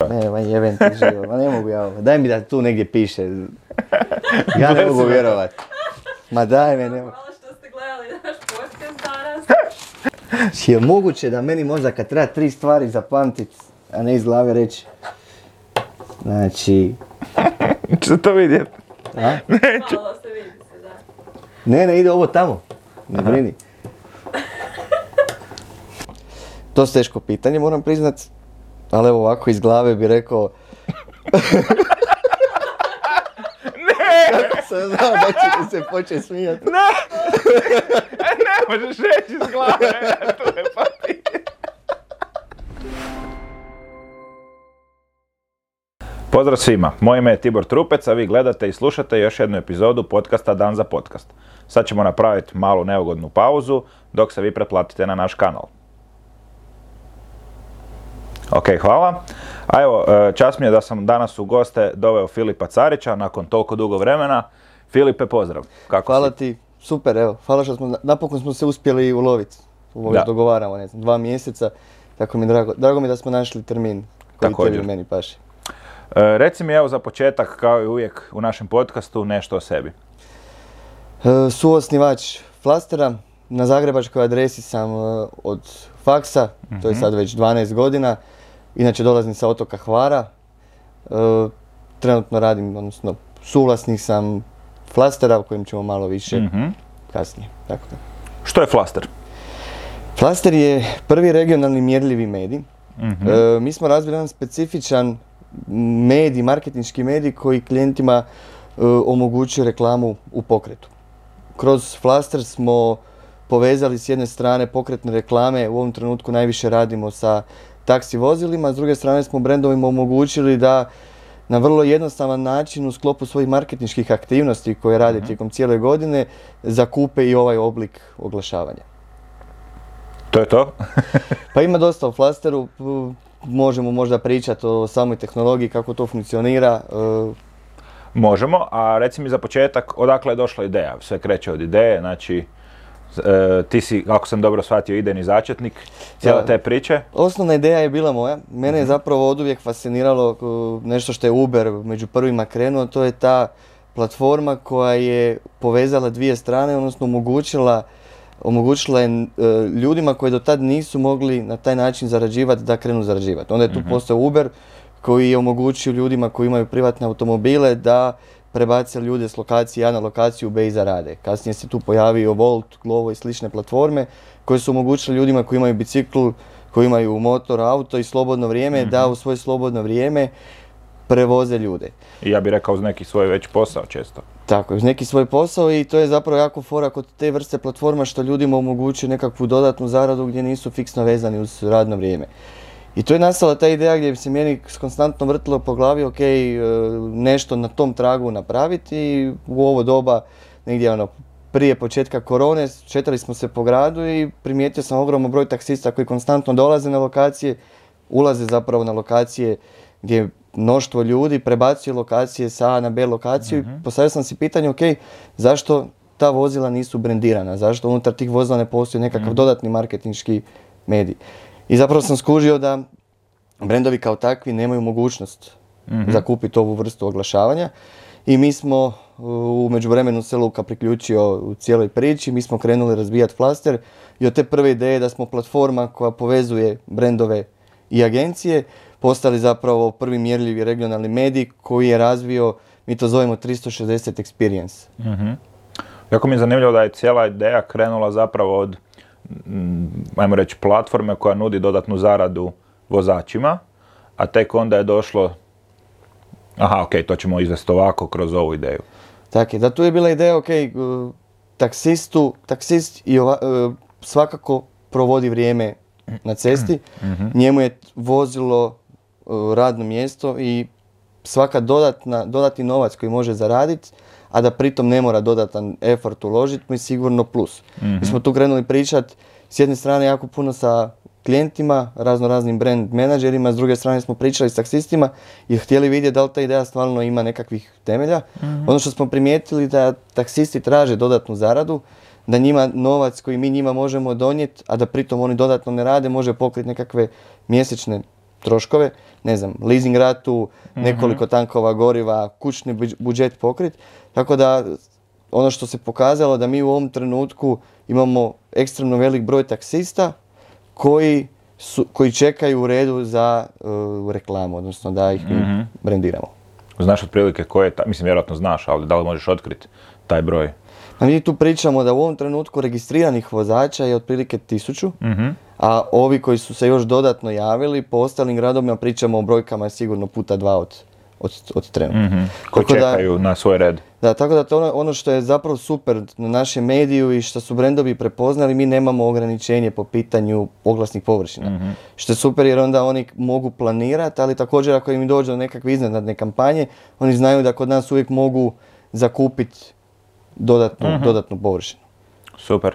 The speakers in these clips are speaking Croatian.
Evo. Ma jebem ti život, ma ne mogu ja ovo. Daj mi da tu negdje piše. Ja ne mogu vjerovat. Ma daj me, ne mogu. Hvala što ste gledali naš podcast danas. Je moguće da meni možda kad treba 3 stvari zapamtit, a ne iz glave reći. Znači... Ću to vidjeti. A? Malo se vidi se, da. Ne, ide ovo tamo. Ne brini. To je teško pitanje, moram priznat. Ali evo ovako iz glave bi rekao... Ne! Kako sam znao da ćete se početi smijati. Ne možeš reći iz glave, to je papir. Pozdrav svima, moje ime je Tibor Trupec, a vi gledate i slušate još jednu epizodu podcasta Dan za podcast. Sad ćemo napraviti malu neugodnu pauzu dok se vi pretplatite na naš kanal. Ok, hvala. A evo, čast mi je da sam danas u goste doveo Filipa Carića nakon toliko dugo vremena. Filipe, pozdrav. Kako Hvala si? ti, super, evo. Hvala što smo, napokon smo se uspjeli uloviti. Ovo Da. dogovaramo, ne znam, 2 mjeseca. Tako mi je drago mi je da smo našli termin koji Također. tebi i meni paše. Reci mi evo za početak, kao i uvijek u našem podcastu, nešto o sebi. Suosnivač Flastera, na zagrebačkoj adresi sam od faksa, to je sad već 12 godina. Inače dolazim sa otoka Hvara. Trenutno radim, odnosno suvlasnik sam Flastera, o kojem ćemo malo više kasnije. Tako da. Što je Flaster? Flaster je prvi regionalni mjerljivi medij. Mi smo razvili jedan specifičan medij, marketinški medij koji klijentima omogućuje reklamu u pokretu. Kroz Flaster smo povezali s jedne strane pokretne reklame, u ovom trenutku najviše radimo sa taksi vozilima, s druge strane smo brendovima omogućili da na vrlo jednostavan način u sklopu svojih marketinških aktivnosti koje rade tijekom cijele godine zakupe i ovaj oblik oglašavanja. To je to? Pa ima dosta u Flasteru, možemo možda pričati o samoj tehnologiji, kako to funkcionira. Možemo, a reci mi za početak, odakle je došla ideja? Sve kreće od ideje, znači ti si, ako sam dobro shvatio, idejni začetnik cijele te priče. Osnovna ideja je bila moja. Mene je zapravo oduvijek fasciniralo nešto što je Uber među prvima krenuo, to je ta platforma koja je povezala dvije strane, odnosno omogućila je ljudima koji do tad nisu mogli na taj način zarađivati da krenu zarađivati. Onda je tu postao Uber koji je omogućio ljudima koji imaju privatne automobile da prebace ljude s lokacije A na lokaciju B i zarade. Kasnije se tu pojavio Volt, Glovo i slične platforme koje su omogućile ljudima koji imaju bicikl, koji imaju motor, auto i slobodno vrijeme da u svoje slobodno vrijeme prevoze ljude. I ja bih rekao uz neki svoj već posao često. Tako, uz neki svoj posao i to je zapravo jako fora kod te vrste platforma što ljudima omogućuje nekakvu dodatnu zaradu gdje nisu fiksno vezani uz radno vrijeme. I to je nastala ta ideja gdje bi se meni konstantno vrtilo po glavi, ok, nešto na tom tragu napraviti i u ovo doba, negdje prije početka korone, šetali smo se po gradu i primijetio sam ogroman broj taksista koji konstantno dolaze na lokacije, ulaze zapravo na lokacije gdje mnoštvo ljudi prebacuje lokacije sa A na B lokaciju i postavio sam si pitanje, ok, zašto ta vozila nisu brendirana, zašto unutar tih vozila ne postoji nekakav dodatni marketinški medij. I zapravo sam skužio da brendovi kao takvi nemaju mogućnost zakupiti ovu vrstu oglašavanja i mi smo u međuvremenu se Luka priključio u cijeloj priči, mi smo krenuli razvijati Flaster i od te prve ideje da smo platforma koja povezuje brendove i agencije postali zapravo prvi mjerljivi regionalni medij koji je razvio, mi to zovemo 360 experience. Jako mi je zanimljivo da je cijela ideja krenula zapravo od, ajmo reći, platforme koja nudi dodatnu zaradu vozačima, a tek onda je došlo, aha, ok, to ćemo izvesti ovako kroz ovu ideju. Tako je, da tu je bila ideja, ok, taksist svakako provodi vrijeme na cesti, njemu je vozilo radno mjesto i svaka dodatni novac koji može zaraditi, a da pritom ne mora dodatan effort uložiti, mu je sigurno plus. Mi smo tu krenuli pričati s jedne strane jako puno sa klijentima, raznim brand menadžerima, s druge strane smo pričali s taksistima i htjeli vidjeti da li ta ideja stvarno ima nekakvih temelja. Ono što smo primijetili da taksisti traže dodatnu zaradu, da njima novac koji mi njima možemo donijeti, a da pritom oni dodatno ne rade, može pokriti nekakve mjesečne troškove, ne znam, leasing ratu, nekoliko tankova goriva, kućni budžet pokrit. Tako da ono što se pokazalo da mi u ovom trenutku imamo ekstremno velik broj taksista koji čekaju u redu za reklamu, odnosno da ih mi brendiramo. Znaš otprilike ko je, mislim vjerojatno znaš, ali da li možeš otkriti taj broj? A mi tu pričamo da u ovom trenutku registriranih vozača je otprilike 1000, a ovi koji su se još dodatno javili, po ostalim gradovima pričamo o brojkama sigurno puta 2 od trenutno. Koji čekaju na svoj red. Da, tako da to ono što je zapravo super na našem mediju i što su brendovi prepoznali, mi nemamo ograničenje po pitanju oglasnih površina. Što je super jer onda oni mogu planirati, ali također ako im dođe do nekakve iznenadne kampanje, oni znaju da kod nas uvijek mogu zakupiti dodatnu površinu. Super.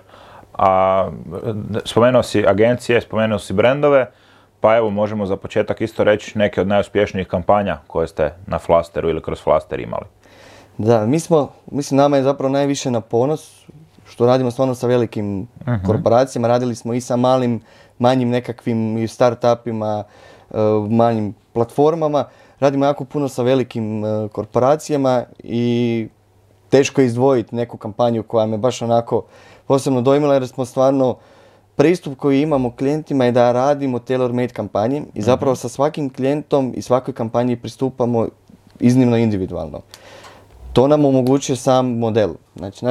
A spomenuo si agencije, spomenuo si brendove, pa evo možemo za početak isto reći neke od najuspješnijih kampanja koje ste na Flasteru ili kroz Flaster imali. Da, mislim nama je zapravo najviše na ponos što radimo stvarno sa velikim korporacijama, radili smo i sa manjim nekakvim start-upima, manjim platformama, radimo jako puno sa velikim korporacijama i teško je izdvojiti neku kampanju koja me baš onako posebno dojmila jer smo stvarno pristup koji imamo klijentima je da radimo tailor-made kampanje i zapravo sa svakim klijentom i svakoj kampanji pristupamo iznimno individualno. To nam omogućuje sam model. Znači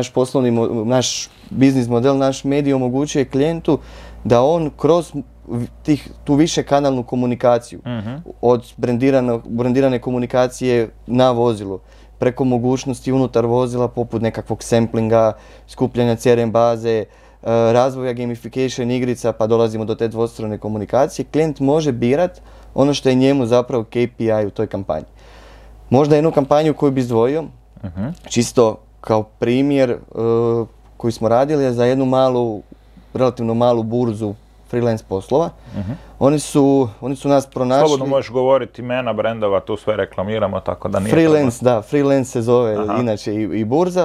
naš biznis model, naš medij omogućuje klijentu da on kroz tu više kanalnu komunikaciju od brendirane komunikacije na vozilu preko mogućnosti unutar vozila poput nekakvog samplinga, skupljanja CRM baze, razvoja gamification igrica pa dolazimo do te dvostrane komunikacije, klijent može birat ono što je njemu zapravo KPI u toj kampanji. Možda jednu kampanju koju bi izdvojio, čisto kao primjer koji smo radili za jednu relativno malu burzu freelance poslova. Oni su nas pronašli... Slobodno možeš govoriti imena brendova, tu sve reklamiramo, tako da nije... Freelance se zove inače i burza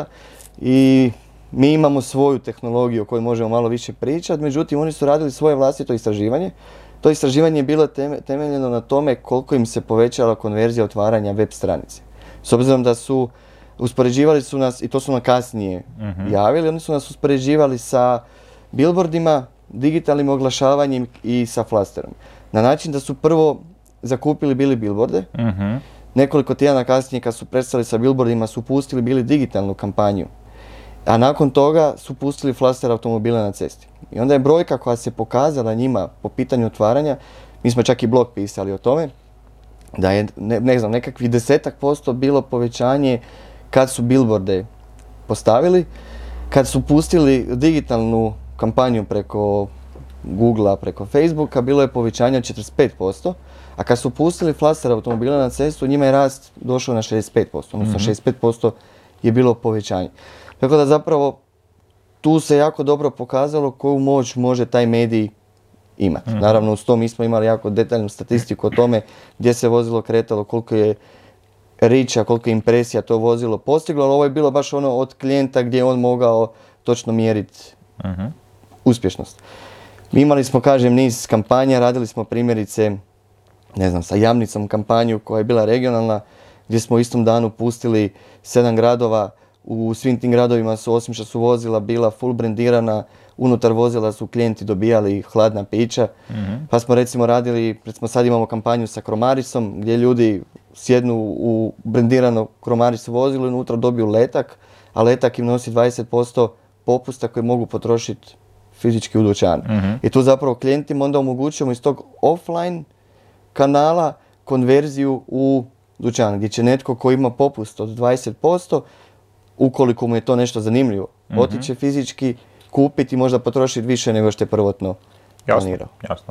i mi imamo svoju tehnologiju o kojoj možemo malo više pričati, međutim oni su radili svoje vlastito istraživanje. To istraživanje je bilo temeljeno na tome koliko im se povećala konverzija otvaranja web stranice. S obzirom da uspoređivali su nas, i to su nam kasnije javili, oni su nas uspoređivali sa billboardima, digitalnim oglašavanjem i sa Flasterom. Na način da su prvo zakupili bili billboarde, nekoliko tjedana kasnije kad su prestali sa billboardima su pustili bili digitalnu kampanju, a nakon toga su pustili Flaster automobile na cesti. I onda je brojka koja se pokazala njima po pitanju otvaranja, mi smo čak i blog pisali o tome, da je nekakvih 10% bilo povećanje kad su billboarde postavili, kad su pustili digitalnu kampanju preko Googlea, preko Facebooka, bilo je povećanje od 45%, a kad su pustili Flaster automobila na cestu, njima je rast došao na 65%, odnosno 65% je bilo povećanje. Tako da zapravo tu se jako dobro pokazalo koju moć može taj medij imati. Naravno uz to mi smo imali jako detaljnu statistiku o tome gdje se vozilo kretalo, koliko je reacha, koliko je impresija to vozilo postiglo, ali ovo je bilo baš ono od klijenta gdje je on mogao točno mjeriti uspješnost. Mi imali smo, kažem, niz kampanja, radili smo primjerice, sa Jamnicom kampanju koja je bila regionalna, gdje smo u istom danu pustili 7 gradova. U svim tim gradovima su, osim što su vozila bila full brendirana, unutar vozila su klijenti dobijali hladna pića. Pa smo recimo radili, sad imamo kampanju sa Cromarisom, gdje ljudi sjednu u brendirano Cromaris vozilo i unutra dobiju letak, a letak im nosi 20% popusta koji mogu potrošiti fizički u dućanu. I tu zapravo klijentima onda omogućujemo iz tog offline kanala konverziju u dućan, gdje će netko ko ima popust od 20%, ukoliko mu je to nešto zanimljivo, otiće fizički, kupiti i možda potrošiti više nego što je prvotno planirao. Jasno.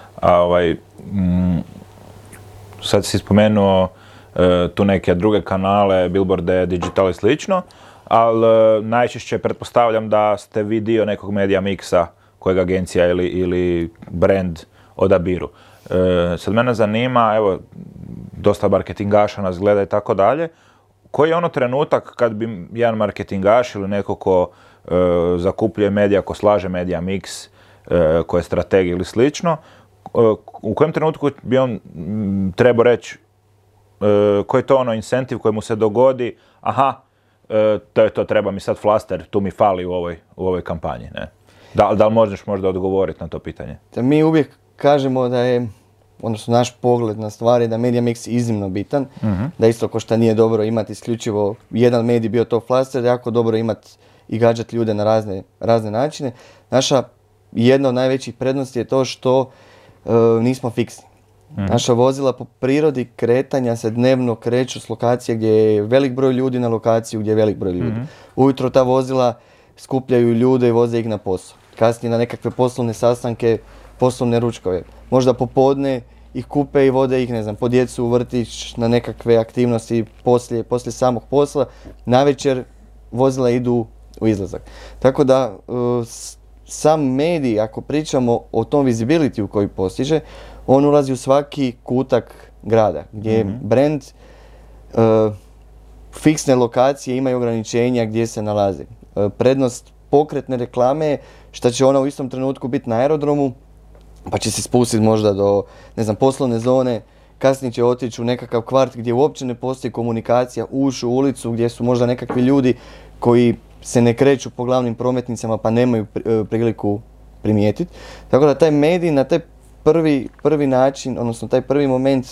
Sad si spomenuo tu neke druge kanale, billboarde, digital i slično, ali najčešće pretpostavljam da ste vi dio nekog medija miksa kojeg agencija ili brand odabiru. Sad mene zanima, evo, dosta marketingaša nas gleda i tako dalje, koji je ono trenutak kad bi jedan marketingaš ili neko ko zakupljuje medija, ko slaže medija mix, ko je strategija ili slično, u kojem trenutku bi on trebao reći koji je to ono incentiv koji mu se dogodi, aha, to je to, treba mi sad flaster, tu mi fali u ovoj kampanji, ne? Da li možeš možda odgovoriti na to pitanje? Mi uvijek kažemo da je, odnosno naš pogled na stvari, da media mix iznimno bitan, da isto ko što nije dobro imati isključivo jedan medij bio to flaster, da je jako dobro imati i gađati ljude na razne načine. Naša jedna od najvećih prednosti je to što nismo fiksni. Naša vozila po prirodi kretanja se dnevno kreću s lokacije gdje je velik broj ljudi na lokaciju gdje je velik broj ljudi. Ujutro ta vozila skupljaju ljude i voze ih na posao. Kasnije na nekakve poslovne sastanke, poslovne ručkove. Možda popodne ih kupe i vode ih, ne znam, po djecu u vrtić, na nekakve aktivnosti poslije samog posla. Navečer vozila idu u izlazak. Tako da sam medij, ako pričamo o tom visibility koji postiže, on ulazi u svaki kutak grada gdje je brand fiksne lokacije imaju ograničenja gdje se nalazi. Prednost pokretne reklame je što će ona u istom trenutku biti na aerodromu, pa će se spustiti možda do, ne znam, poslovne zone, kasnije će otići u nekakav kvart gdje uopće ne postoji komunikacija, ući u ulicu gdje su možda nekakvi ljudi koji se ne kreću po glavnim prometnicama pa nemaju priliku primijetiti. Tako da taj medij na taj prvi način, odnosno taj prvi moment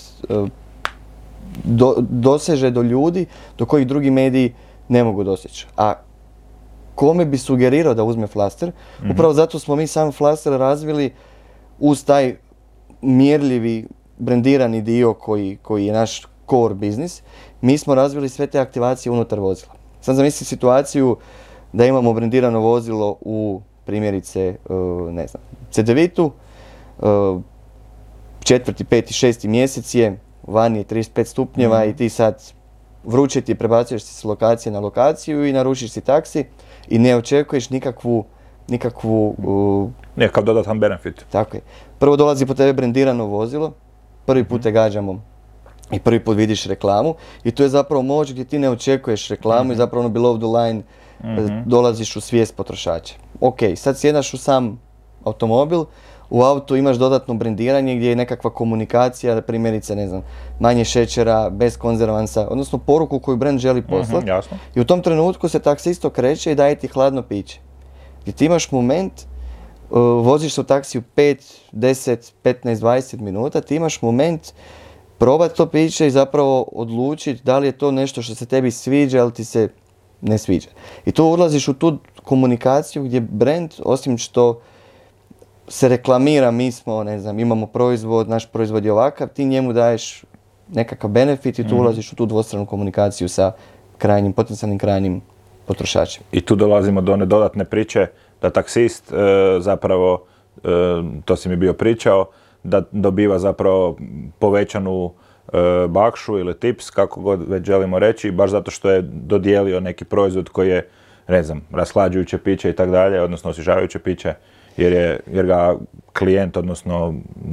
doseže do ljudi do kojih drugi mediji ne mogu doseći. A kome bi sugerirao da uzme flaster? Upravo zato smo mi sam flaster razvili uz taj mjerljivi, brendirani dio koji je naš core biznis. Mi smo razvili sve te aktivacije unutar vozila. Sad zamisli situaciju da imamo brendirano vozilo u primjerice, ne znam, CDV-u, 4., 5., 6. mjesec je, vani je 35 stupnjeva i ti sad vruće ti prebacuješ se s lokacije na lokaciju i naručiš si taksi i ne očekuješ nikakav dodatan benefit. Tako je. Prvo dolazi po tebe brendirano vozilo, prvi put te gađamo i prvi put vidiš reklamu i to je zapravo moć gdje ti ne očekuješ reklamu i zapravo ono below the line dolaziš u svijest potrošača. Ok, sad sjedaš u sam automobil, u autu imaš dodatno brendiranje gdje je nekakva komunikacija, primjerice, ne znam, manje šećera, bez konzervansa, odnosno poruku koju brand želi poslati. I u tom trenutku se taksisto kreće i daje ti hladno piće. Gdje ti imaš moment, voziš se u taksiju 5, 10, 15, 20 minuta, ti imaš moment probati to piće i zapravo odlučiti da li je to nešto što se tebi sviđa ili ti se ne sviđa. I tu ulaziš u tu komunikaciju gdje brand, osim što se reklamira, mi smo, ne znam, imamo proizvod, naš proizvod je ovakav, ti njemu daješ nekakav benefit i tu ulaziš u tu dvostranu komunikaciju sa potencijalnim krajnjim potrošačem. I tu dolazimo do one dodatne priče da taksist zapravo, to si mi bio pričao, da dobiva zapravo povećanu bakšu ili tips, kako god već želimo reći, baš zato što je dodijelio neki proizvod koji je, ne znam, rashlađujuće piće i tako dalje, odnosno osvježavajuće piće, jer ga klijent, odnosno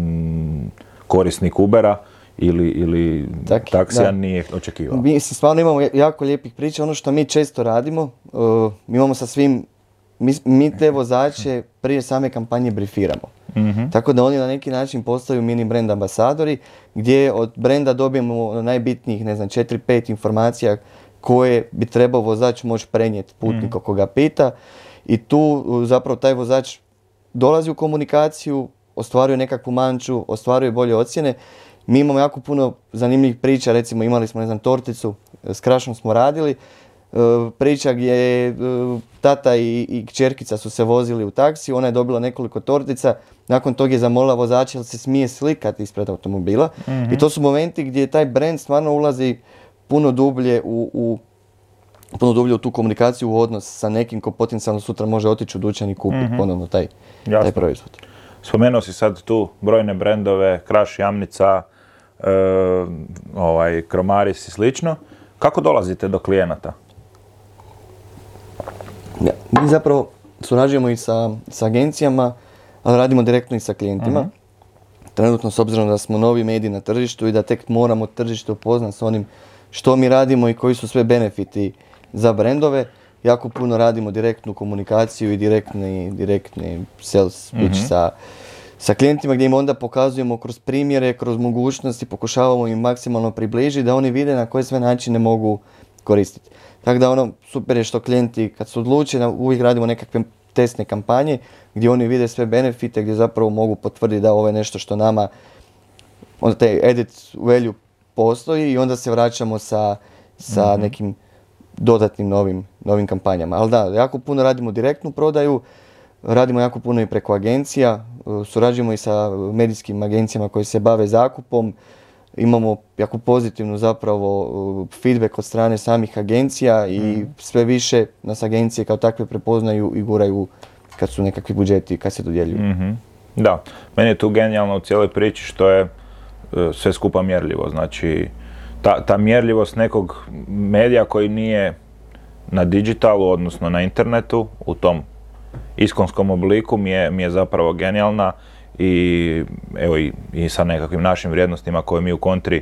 korisnik Ubera ili taksija nije očekivao. Mi stvarno imamo jako lijepih priča. Ono što mi često radimo, mi imamo sa svim, mi te vozače prije same kampanje brifiramo. Tako da oni na neki način postaju mini brand ambasadori, gdje od brenda dobijemo najbitnijih, ne znam, 4-5 informacija koje bi trebao vozač moći prenijeti putniku koga pita. I tu zapravo taj vozač dolazi u komunikaciju, ostvaruje nekakvu manču, ostvaruje bolje ocjene. Mi imamo jako puno zanimljivih priča, recimo imali smo, ne znam, torticu, s Krašom smo radili, priča gdje tata i kćerkica su se vozili u taksiju, ona je dobila nekoliko tortica, nakon toga je zamolila vozača da se smije slikati ispred automobila. I to su momenti gdje taj brand stvarno ulazi puno dublje u tu komunikaciju, u odnos sa nekim ko potencijalno sutra može otići u dućan i kupiti ponovno taj proizvod. Spomenuo si sad tu brojne brendove, Kraš, Jamnica, Kromaris i slično. Kako dolazite do klijenata? Ja, mi zapravo surađujemo i sa agencijama, ali radimo direktno i sa klijentima. Trenutno, s obzirom da smo novi mediji na tržištu i da tek moramo tržište upoznati s onim što mi radimo i koji su sve benefiti za brendove, jako puno radimo direktnu komunikaciju i direktni sales pitch sa klijentima gdje im onda pokazujemo kroz primjere, kroz mogućnosti, pokušavamo im maksimalno približiti da oni vide na koje sve načine mogu koristiti. Tako da super je što klijenti kad se odluče, uvijek radimo nekakve testne kampanje gdje oni vide sve benefite, gdje zapravo mogu potvrditi da ovo je nešto što nama, onda taj added value postoji i onda se vraćamo sa nekim dodatnim novim kampanjama. Ali da, jako puno radimo direktnu prodaju, radimo jako puno i preko agencija, surađujemo i sa medijskim agencijama koji se bave zakupom, imamo jako pozitivnu zapravo feedback od strane samih agencija i sve više nas agencije kao takve prepoznaju i guraju kad su nekakvi budžeti, kad se dodjeljuju. Da, meni je tu genijalno u cijeloj priči što je sve skupa mjerljivo. Znači, ta mjerljivost nekog medija koji nije na digitalu, odnosno na internetu, u tom iskonskom obliku mi je zapravo genijalna i evo i sa nekakvim našim vrijednostima koje mi u kontri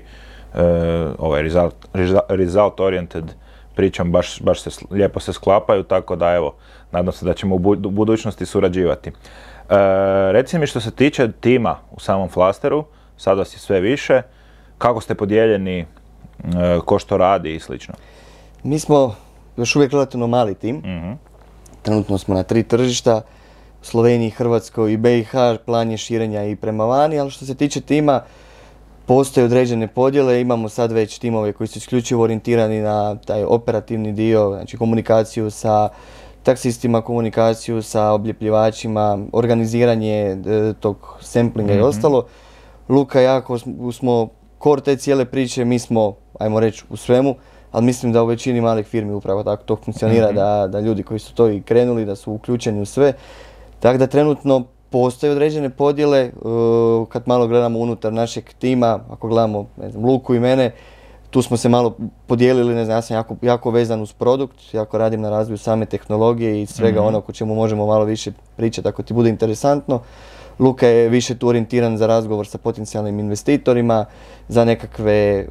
result oriented pričam baš se lijepo se sklapaju, tako da evo, nadam se da ćemo u budućnosti surađivati. Reci mi što se tiče tima u samom Flasteru, sad vas je sve više, kako ste podijeljeni, ko što radi i slično? Mi smo još uvijek relativno mali tim. Trenutno smo na 3 tržišta, Sloveniji, Hrvatskoj i BiH, plan je širenja i prema vani, ali što se tiče tima, postoje određene podjele, imamo sad već timove koji su isključivo orijentirani na taj operativni dio, znači komunikaciju sa taksistima, komunikaciju sa obljepljivačima, organiziranje tog samplinga i ostalo. Luka i jako smo core te cijele priče, mi smo, ajmo reći, u svemu, ali mislim da u većini malih firmi upravo tako to funkcionira, da ljudi koji su to i krenuli, da su uključeni u sve. Tako da trenutno postoje određene podjele, kad malo gledamo unutar našeg tima, ako gledamo Luku i mene, tu smo se malo podijelili, ne znam, ja sam jako vezan uz produkt, jako radim na razvoju same tehnologije i svega onog o čemu možemo malo više pričati ako ti bude interesantno. Luka je više tu orijentiran za razgovor sa potencijalnim investitorima, za nekakve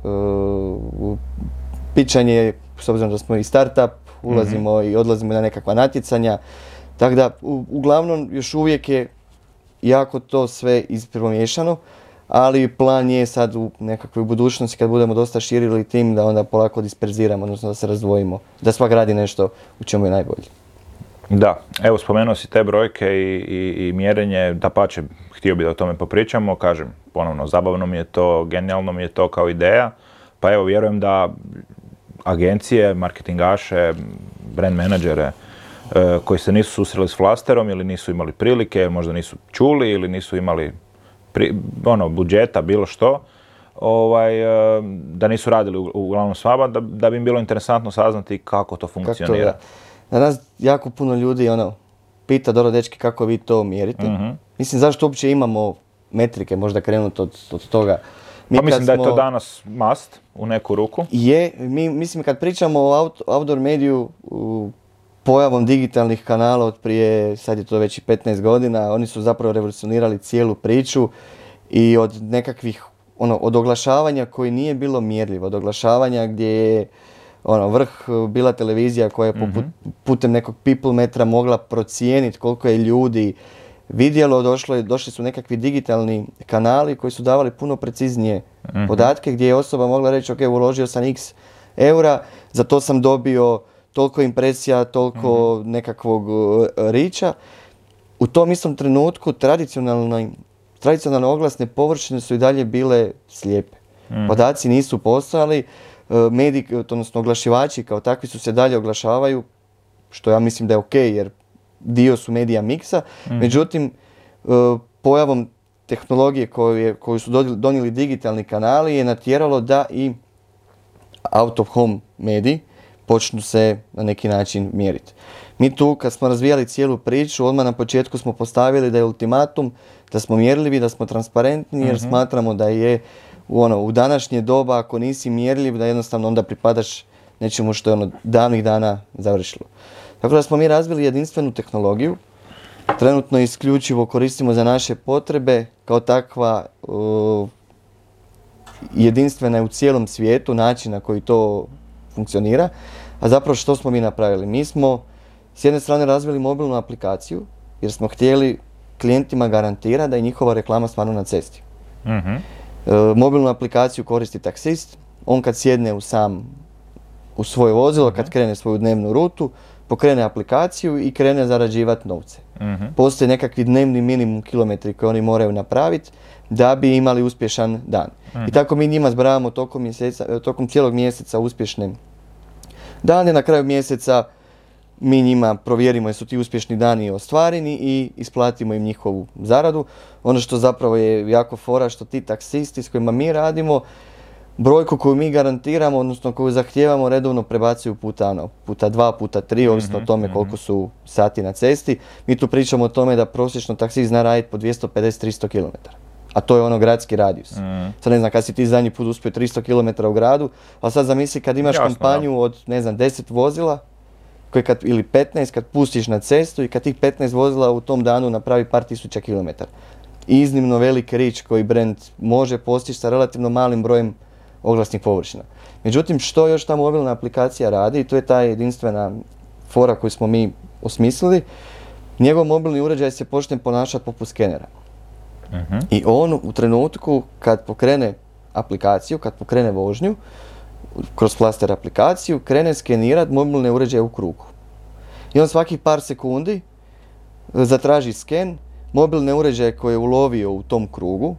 pičanje, s obzirom da smo i startup, ulazimo i odlazimo na nekakva natjecanja. Tako da, uglavnom, još uvijek je jako to sve ispromiješano, ali plan je sad u nekakvoj budućnosti kad budemo dosta širili tim da onda polako disperziramo, odnosno da se razdvojimo, da svak radi nešto u čemu je najbolji. Da, evo spomenuo si te brojke i mjerenje, dapače, htio bih da o tome popričamo, kažem, ponovno, zabavno mi je to, genijalno mi je to kao ideja, pa evo, vjerujem da agencije, marketingaše, brand menadžere koji se nisu susreli s Flasterom ili nisu imali prilike, možda nisu čuli ili nisu imali budžeta, bilo što, da nisu radili uglavnom s vama, da bi im bilo interesantno saznati kako to funkcionira. Na nas jako puno ljudi pita, dobro dečki, kako vi to mjerite. Mislim, zašto uopće imamo metrike, možda krenuti od toga. Pa mislim da je to danas must u neku ruku. Mislim, kad pričamo o outdoor mediju, pojavom digitalnih kanala od prije, sad je to već i 15 godina, oni su zapravo revolucionirali cijelu priču i od nekakvih, od oglašavanja koji nije bilo mjerljivo, od oglašavanja gdje je vrh bila televizija koja je putem nekog people metra mogla procijeniti koliko je ljudi vidjelo, došli su nekakvi digitalni kanali koji su davali puno preciznije podatke gdje je osoba mogla reći ok, uložio sam x eura, za to sam dobio toliko impresija, toliko nekakvog riča. U tom istom trenutku tradicionalne oglasne površine su i dalje bile slijepe. Podaci nisu postojali, odnosno oglašivači kao takvi su se dalje oglašavaju, što ja mislim da je ok jer dio su medija miksa. Međutim, pojavom tehnologije koju su donijeli digitalni kanali je natjeralo da i out of home mediji počnu se na neki način mjeriti. Mi tu kad smo razvijali cijelu priču, odmah na početku smo postavili da je ultimatum, da smo mjerljivi, da smo transparentni jer smatramo da je u današnje doba ako nisi mjerljiv da jednostavno onda pripadaš nečemu što je davnih dana završilo. Tako da smo mi razvili jedinstvenu tehnologiju, trenutno isključivo koristimo za naše potrebe, kao takva jedinstvena je u cijelom svijetu način na koji to funkcionira. A zapravo što smo mi napravili? Mi smo s jedne strane razvili mobilnu aplikaciju jer smo htjeli klijentima garantira da je njihova reklama stvarno na cesti. Mhm. Mobilnu aplikaciju koristi taksist, on kad sjedne u svoje vozilo, kad krene svoju dnevnu rutu, pokrene aplikaciju i krene zarađivati novce. Postoje nekakvi dnevni minimum kilometri koje oni moraju napraviti da bi imali uspješan dan. I tako mi njima zbrajamo tokom cijelog mjeseca uspješne dane. Na kraju mjeseca mi njima provjerimo jesu ti uspješni dani ostvareni i isplatimo im njihovu zaradu. Ono što zapravo je jako fora, što ti taksisti s kojima mi radimo, brojku koju mi garantiramo, odnosno koju zahtijevamo, redovno prebacuju puta 2, puta 3, ovisno o tome koliko su sati na cesti. Mi tu pričamo o tome da prosječno taksist zna raditi po 250-300 km. A to je ono gradski radijus. Sad ne znam kad si ti zadnji put uspio 300 km u gradu, ali sad zamisli kad imaš kampanju od 10 vozila, ili 15 kad pustiš na cestu i kad tih 15 vozila u tom danu napravi par tisuća kilometara. Iznimno velik rič koji brand može postići sa relativno malim brojem oglasnih površina. Međutim, što još ta mobilna aplikacija radi, i to je ta jedinstvena fora koju smo mi osmislili, njegov mobilni uređaj se počne ponašati poput skenera. I on u trenutku kad pokrene aplikaciju, kad pokrene vožnju, kroz Flaster aplikaciju, krene skenirati mobilne uređaje u krugu. I on svakih par sekundi zatraži sken, mobilne uređaje koje je ulovio u tom krugu,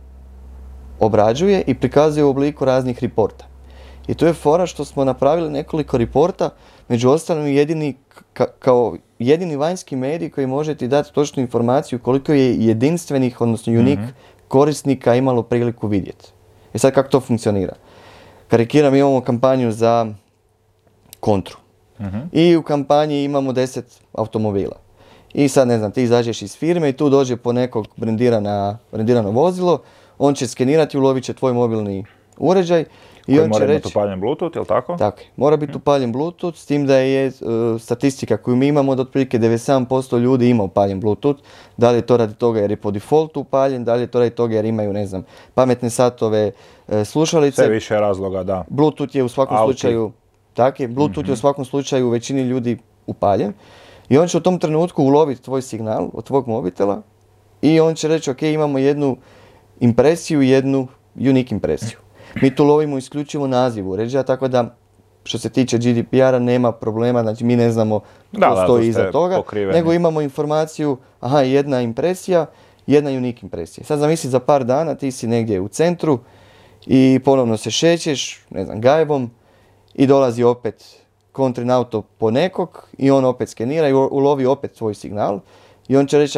obrađuje i prikazuje u obliku raznih reporta. I to je fora što smo napravili nekoliko reporta, među ostalim kao jedini vanjski medij koji može ti dati točnu informaciju koliko je jedinstvenih, odnosno unique korisnika imalo priliku vidjeti. I sad kako to funkcionira? Karikiram, imamo kampanju za Kontru. I u kampanji imamo 10 automobila. I sad ne znam, ti izađeš iz firme i tu dođe po nekog brendirano vozilo, on će skenirati i ulovit će tvoj mobilni uređaj. I on mora biti upaljen Bluetooth, jel tako? Tako je, mora biti upaljen Bluetooth, s tim da je statistika koju mi imamo da otprilike 97% ljudi ima upaljen Bluetooth. Da li je to radi toga jer je po defaultu upaljen, da li je to radi toga jer imaju, ne znam, pametne satove, slušalice. Sve više razloga, da. Bluetooth je u svakom slučaju, tako je, Bluetooth je u svakom slučaju u većini ljudi upaljen. I on će u tom trenutku uloviti tvoj signal od tvog mobitela i on će reći, ok, imamo jednu impresiju i jednu unique impresiju. Mi tu lovimo isključivo naziv uređaja, tako da što se tiče GDPR-a nema problema, znači mi ne znamo ko stoji iza toga, nego imamo informaciju, jedna impresija, jedna unique impresija. Sad zamisli za par dana ti si negdje u centru i ponovno se šećeš, ne znam, Gajevom i dolazi opet Kontrin auto po nekog i on opet skenira i ulovi opet tvoj signal i on će reći,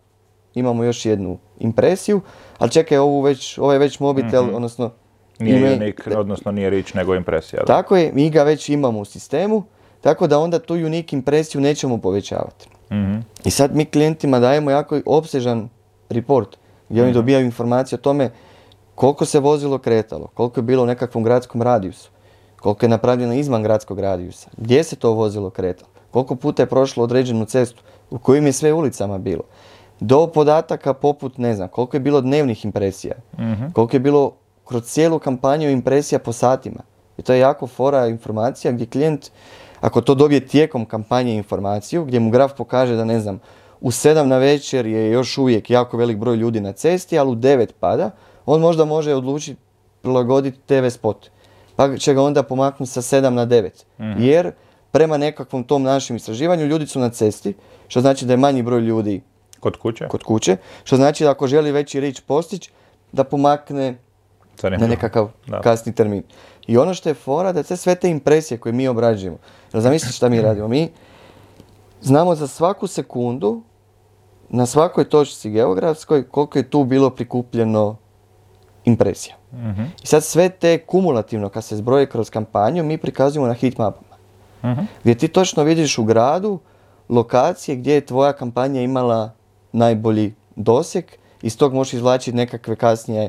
imamo još jednu impresiju, ali čekaj, ovaj već mobitel, odnosno nije unique, odnosno nije rič, nego impresija. Da? Tako je, mi ga već imamo u sistemu, tako da onda tu unique impresiju nećemo povećavati. I sad mi klijentima dajemo jako opsežan report, gdje oni dobijaju informacije o tome koliko se vozilo kretalo, koliko je bilo u nekakvom gradskom radijusu, koliko je napravljeno izvan gradskog radijusa, gdje se to vozilo kretalo, koliko puta je prošlo određenu cestu, u kojim je sve ulicama bilo. Do podataka poput, ne znam, koliko je bilo dnevnih impresija, koliko je bilo kroz cijelu kampanju impresija po satima. I to je jako fora informacija gdje klijent, ako to dobije tijekom kampanje informaciju, gdje mu graf pokaže da, ne znam, u 7 na večer je još uvijek jako velik broj ljudi na cesti, ali u 9 pada, on možda može odlučiti prilagoditi TV spot. Pa će ga onda pomaknuti sa 7 na 9. Jer prema nekakvom tom našem istraživanju ljudi su na cesti, što znači da je manji broj ljudi kod kuće, što znači da ako želi veći rič postići, da pomakne na nekakav kasni termin. I ono što je fora, da sve te impresije koje mi obrađujemo, jer zamislite šta mi radimo, mi znamo za svaku sekundu, na svakoj točci geografskoj, koliko je tu bilo prikupljeno impresija. I sad sve te kumulativno, kad se zbroje kroz kampanju, mi prikazujemo na heat mapama. Gdje ti točno vidiš u gradu lokacije gdje je tvoja kampanja imala najbolji doseg, iz tog možeš izvlačiti nekakve kasnije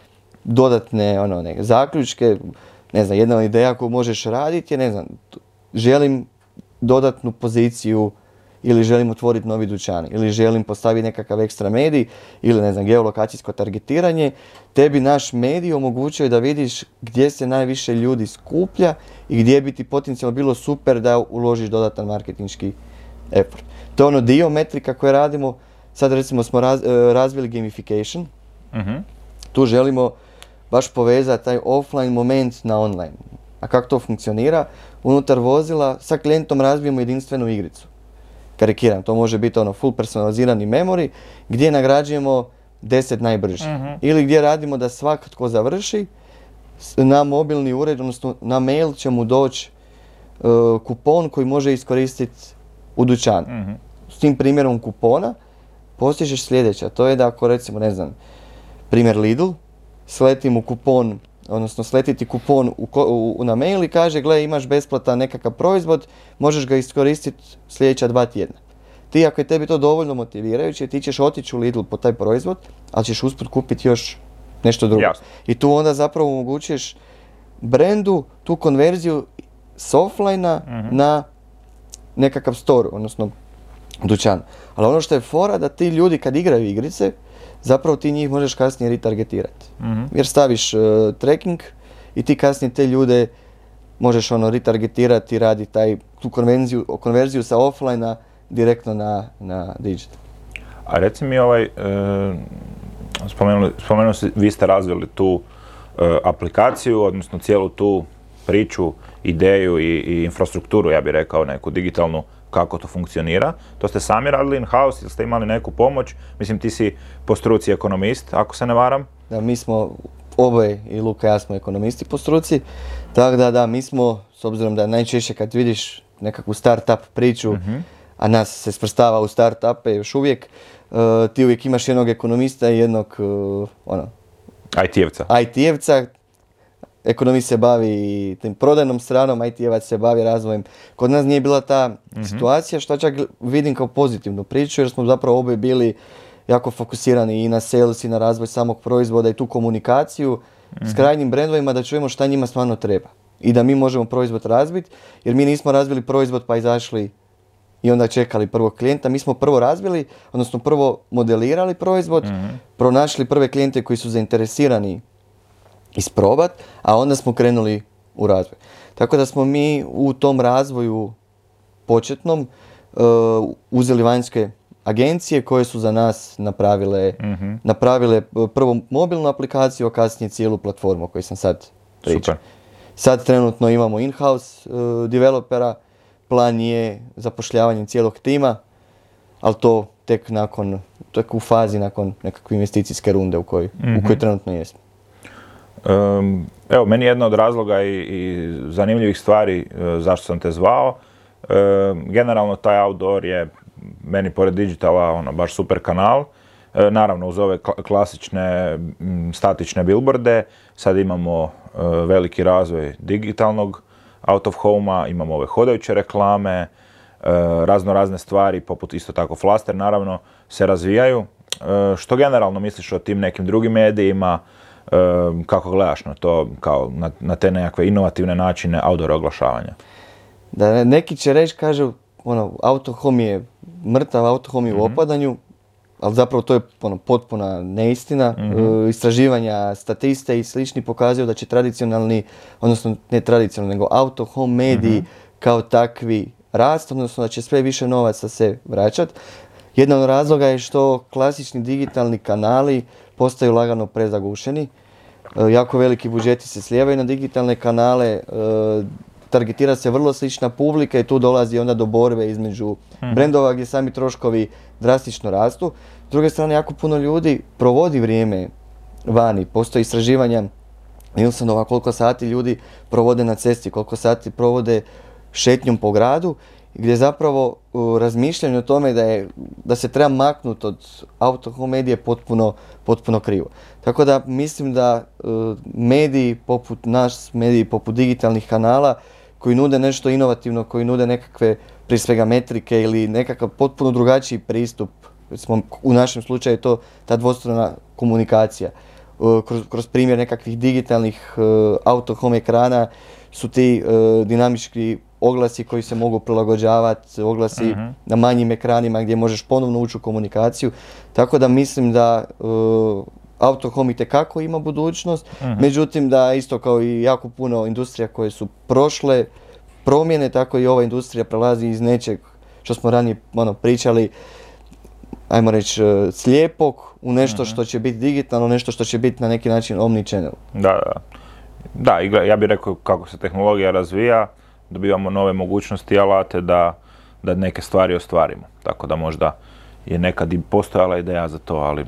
dodatne zaključke. Ne znam, jedna ideja koju možeš raditi je, ne znam, želim dodatnu poziciju ili želim otvoriti novi dućan ili želim postaviti nekakav ekstra medij ili, ne znam, geolokacijsko targetiranje. Tebi naš medij omogućuje da vidiš gdje se najviše ljudi skuplja i gdje bi ti potencijalno bilo super da uložiš dodatan marketinški effort. To je dio metrika koje radimo. sad recimo smo razvili gamification, Mhm. tu želimo baš povezati taj offline moment na online. A kako to funkcionira? Unutar vozila sa klijentom razvijemo jedinstvenu igricu. Karikiram, to može biti ono full personalizirani memory gdje nagrađujemo 10 najbržih. Ili gdje radimo da svak tko završi na mobilni ured, odnosno na mail će mu doći kupon koji može iskoristiti u dućanu. S tim primjerom kupona postižeš sljedeće, to je da ako recimo, ne znam, primjer Lidl, sleti mu kupon, odnosno sletiti kupon na mail i kaže gle imaš besplatan nekakav proizvod, možeš ga iskoristiti sljedeća 2 tjedna. Ti ako je tebi to dovoljno motivirajuće, ti ćeš otići u Lidl po taj proizvod, ali ćeš usput kupiti još nešto drugo. Jasno. I tu onda zapravo omogućuješ brendu tu konverziju s offline-a na nekakav store, odnosno dućan. Ali ono što je fora da ti ljudi kad igraju igrice, zapravo ti njih možeš kasnije retargetirati. Jer staviš tracking i ti kasnije te ljude možeš retargetirati i raditi tu konverziju sa offline-a direktno na digital. A reci mi spomenuo si, vi ste razvili tu aplikaciju, odnosno cijelu tu priču, ideju i infrastrukturu, ja bih rekao, neku digitalnu, kako to funkcionira. To ste sami radili in-house ili ste imali neku pomoć? Mislim, ti si po struci ekonomist, ako se ne varam. Da, mi smo oboje, i Luka i ja smo ekonomisti po struci, tako da mi smo, s obzirom da najčešće kad vidiš nekakvu start-up priču, a nas se svrstava u start-upe još uvijek, ti uvijek imaš jednog ekonomista i jednog IT-evca. Ekonomist se bavi tim prodajnom stranom, IT-evac se bavi razvojem. Kod nas nije bila ta situacija, što čak vidim kao pozitivnu priču, jer smo zapravo oboje bili jako fokusirani i na sales i na razvoj samog proizvoda i tu komunikaciju s krajnjim brendovima da čujemo šta njima stvarno treba. I da mi možemo proizvod razbiti, jer mi nismo razvili proizvod pa izašli i onda čekali prvog klijenta. Mi smo prvo razvili, odnosno prvo modelirali proizvod, pronašli prve klijente koji su zainteresirani isprobat, a onda smo krenuli u razvoj. Tako da smo mi u tom razvoju početnom uzeli vanjske agencije koje su za nas napravile prvo mobilnu aplikaciju, a kasnije cijelu platformu o kojoj sam sad pričao. Super. Sad trenutno imamo in-house developera, plan je zapošljavanje cijelog tima, ali to tek u fazi nakon nekakve investicijske runde u kojoj trenutno jesmo. Evo, meni je jedna od razloga i zanimljivih stvari zašto sam te zvao. Generalno taj outdoor je meni pored digitala baš super kanal. Naravno uz ove klasične statične billboarde sad imamo veliki razvoj digitalnog out of home-a, imamo ove hodajuće reklame, razne stvari poput isto tako Flaster naravno se razvijaju. Što generalno misliš o tim nekim drugim medijima? Kako gledaš na to, kao na te nekakve inovativne načine outdoor oglašavanja? Da, neki će reći, kažu, autohome je mrtav, autohome je u opadanju, ali zapravo to je potpuna neistina. Istraživanja statiste i slični pokazuju da će tradicionalni, odnosno ne tradicionalni, nego autohome mediji kao takvi rast, odnosno da će sve više novaca se vraćati. Jedan od razloga je što klasični digitalni kanali postaju lagano prezagušeni. Jako veliki budžeti se slijevaju na digitalne kanale, targetira se vrlo slična publika i tu dolazi onda do borbe između brendova gdje sami troškovi drastično rastu. S druge strane, jako puno ljudi provodi vrijeme vani. Postoji istraživanja Nilsonova koliko sati ljudi provode na cesti, koliko sati provode šetnjom po gradu, gdje zapravo razmišljanje o tome da se treba maknuti od autohome medije potpuno krivo. Tako da mislim da mediji poput digitalnih kanala koji nude nešto inovativno, koji nude nekakve prije svega metrike ili nekakav potpuno drugačiji pristup, u našem slučaju je to ta dvostrana komunikacija. Kroz primjer nekakvih digitalnih autohome ekrana su ti dinamički oglasi koji se mogu prilagođavati, oglasi na manjim ekranima gdje možeš ponovno ući u komunikaciju. Tako da mislim da autohome itekako ima budućnost, međutim da isto kao i jako puno industrija koje su prošle promjene, tako i ova industrija prelazi iz nečeg što smo ranije pričali, ajmo reći, slijepog u nešto što će biti digitalno, nešto što će biti na neki način omnichannel. Da. Da, ja bih rekao kako se tehnologija razvija, dobivamo nove mogućnosti i alate da neke stvari ostvarimo. Tako da možda je nekad i postojala ideja za to, ali...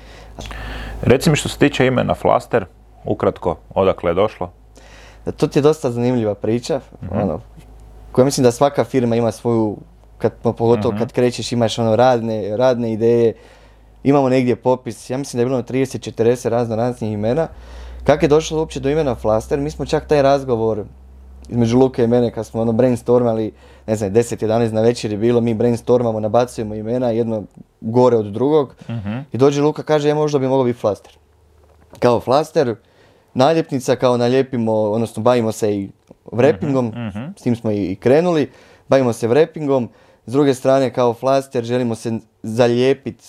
Reci mi što se tiče imena Flaster, ukratko, odakle je došlo? To ti je dosta zanimljiva priča, koja mislim da svaka firma ima svoju, pogotovo kad krećeš imaš radne ideje, imamo negdje popis, ja mislim da je bilo 30-40 raznih imena. Kako je došlo uopće do imena Flaster? Mi smo čak taj razgovor između Luke i mene kad smo brainstormali, ne znam, 10-11 na večer je bilo, mi brainstormamo, nabacujemo imena, jedno gore od drugog i dođe Luka, kaže, možda bi mogao biti Flaster. Kao Flaster, naljepnica, kao naljepimo, odnosno bavimo se i wrappingom, s tim smo i krenuli, bavimo se wrappingom, s druge strane kao Flaster želimo se zalijepiti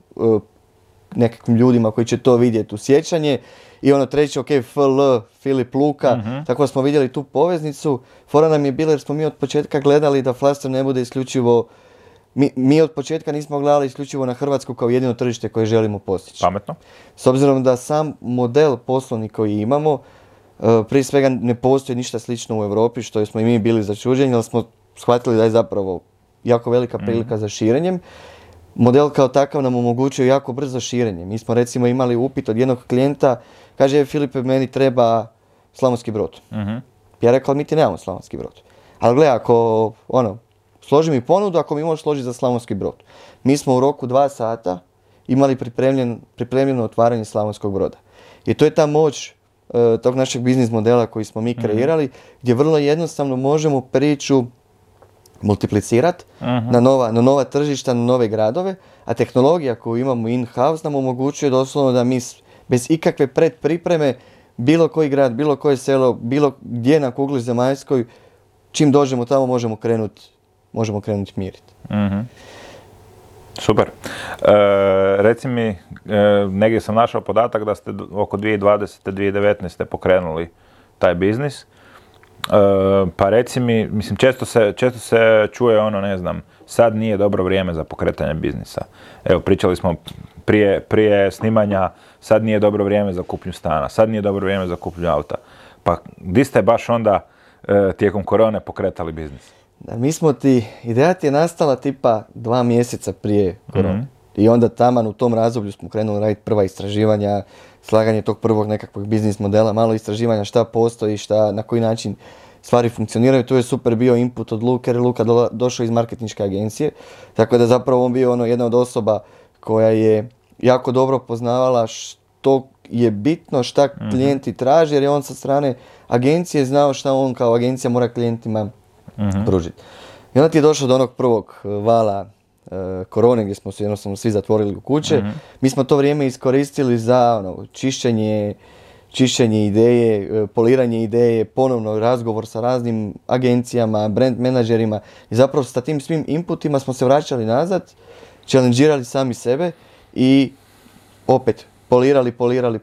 nekakvim ljudima koji će to vidjeti u sjećanje. I ono treće, FL, Filip Luka, tako smo vidjeli tu poveznicu. Fora nam je bila jer smo mi od početka gledali da Flaster ne bude isključivo, mi od početka nismo gledali isključivo na Hrvatsku kao jedino tržište koje želimo postići. Pametno. S obzirom da sam model poslovni koji imamo, prije svega ne postoji ništa slično u Europi, što smo i mi bili začuđeni, ali smo shvatili da je zapravo jako velika prilika za širenjem. Model kao takav nam omogućuje jako brzo širenje. Mi smo recimo imali upit od jednog klijenta, kaže, Filipe, meni treba Slavonski Brod. Ja rekao, mi ti nemamo Slavonski Brod. Ali gle, ako složi mi ponudu, ako mi možeš složiti za Slavonski Brod. Mi smo u roku 2 sata imali pripremljeno otvaranje Slavonskog Broda. I to je ta moć tog našeg biznis modela koji smo mi kreirali, gdje vrlo jednostavno možemo priču multiplicirati na nova tržišta, na nove gradove, a tehnologija koju imamo in-house nam omogućuje doslovno da mi bez ikakve predpripreme bilo koji grad, bilo koje selo, bilo gdje na kugli zemaljskoj, čim dođemo tamo možemo krenuti mjeriti. Super. Reci mi, negdje sam našao podatak da ste oko 2020. 2019. pokrenuli taj biznis. Pa reci mi, mislim, često se čuje ne znam, sad nije dobro vrijeme za pokretanje biznisa. Evo, pričali smo prije snimanja, sad nije dobro vrijeme za kupnju stana, sad nije dobro vrijeme za kupnju auta. Pa di ste baš onda tijekom korone pokretali biznis? Da, ideja ti je nastala tipa 2 mjeseca prije korone. I onda taman u tom razdoblju smo krenuli raditi prva istraživanja, slaganje tog prvog nekakvog biznis modela, malo istraživanja šta postoji, na koji način stvari funkcioniraju. Tu je super bio input od Luke, jer je Luka došao iz marketinške agencije, tako da zapravo on bio jedna od osoba koja je jako dobro poznavala što je bitno, šta klijenti traže, jer je on sa strane agencije znao šta on kao agencija mora klijentima pružiti. I onda ti je došlo do onog prvog vala korone gdje smo se jednostavno svi zatvorili u kuće. Mi smo to vrijeme iskoristili za čišćenje ideje, poliranje ideje, ponovno razgovor sa raznim agencijama, brand menadžerima i zapravo sa tim svim inputima smo se vraćali nazad, challengeirali sami sebe i opet polirali.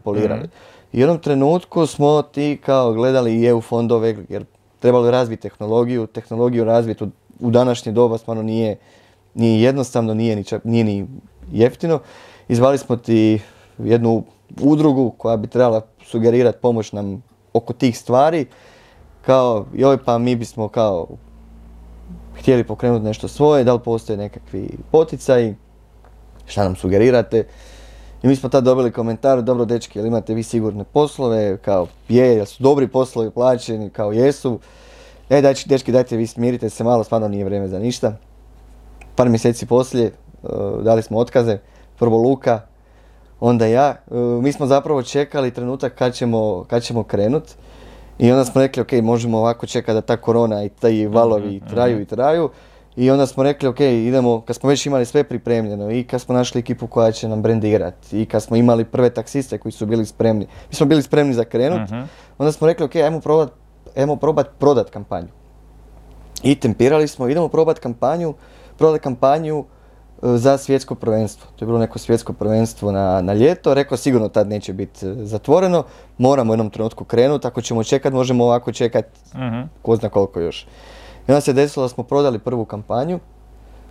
I u jednom trenutku smo ti kao gledali i EU fondove jer trebalo je razviti tehnologiju razviti u današnje doba stvarno nije jednostavno, nije ni jeftino. Izvali smo ti jednu udrugu koja bi trebala sugerirati pomoć nam oko tih stvari. Kao, pa mi bismo kao htjeli pokrenuti nešto svoje, da li postoje nekakvi poticaji, šta nam sugerirate. I mi smo tad dobili komentar, dobro dečki, jel imate vi sigurne poslove, kao jel su dobri poslovi plaćeni, kao jesu. Dečki, dajte vi smirite se malo, stvarno nije vrijeme za ništa. Par mjeseci poslije dali smo otkaze, prvo Luka, onda ja. Mi smo zapravo čekali trenutak kad ćemo krenuti i onda smo rekli, ok, možemo ovako čekati da ta korona i taj valovi traju. I onda smo rekli, ok, idemo, kad smo već imali sve pripremljeno i kad smo našli ekipu koja će nam brendirati i kad smo imali prve taksiste koji su bili spremni, mi smo bili spremni za krenut, onda smo rekli, ok, ajmo probati prodat kampanju. I tempirali smo, idemo probati kampanju za svjetsko prvenstvo. To je bilo neko svjetsko prvenstvo na ljeto, rekao sigurno tad neće biti zatvoreno, moramo u jednom trenutku krenuti, ako ćemo čekati, možemo ovako čekati ko zna koliko još. I onda se desilo da smo prodali prvu kampanju.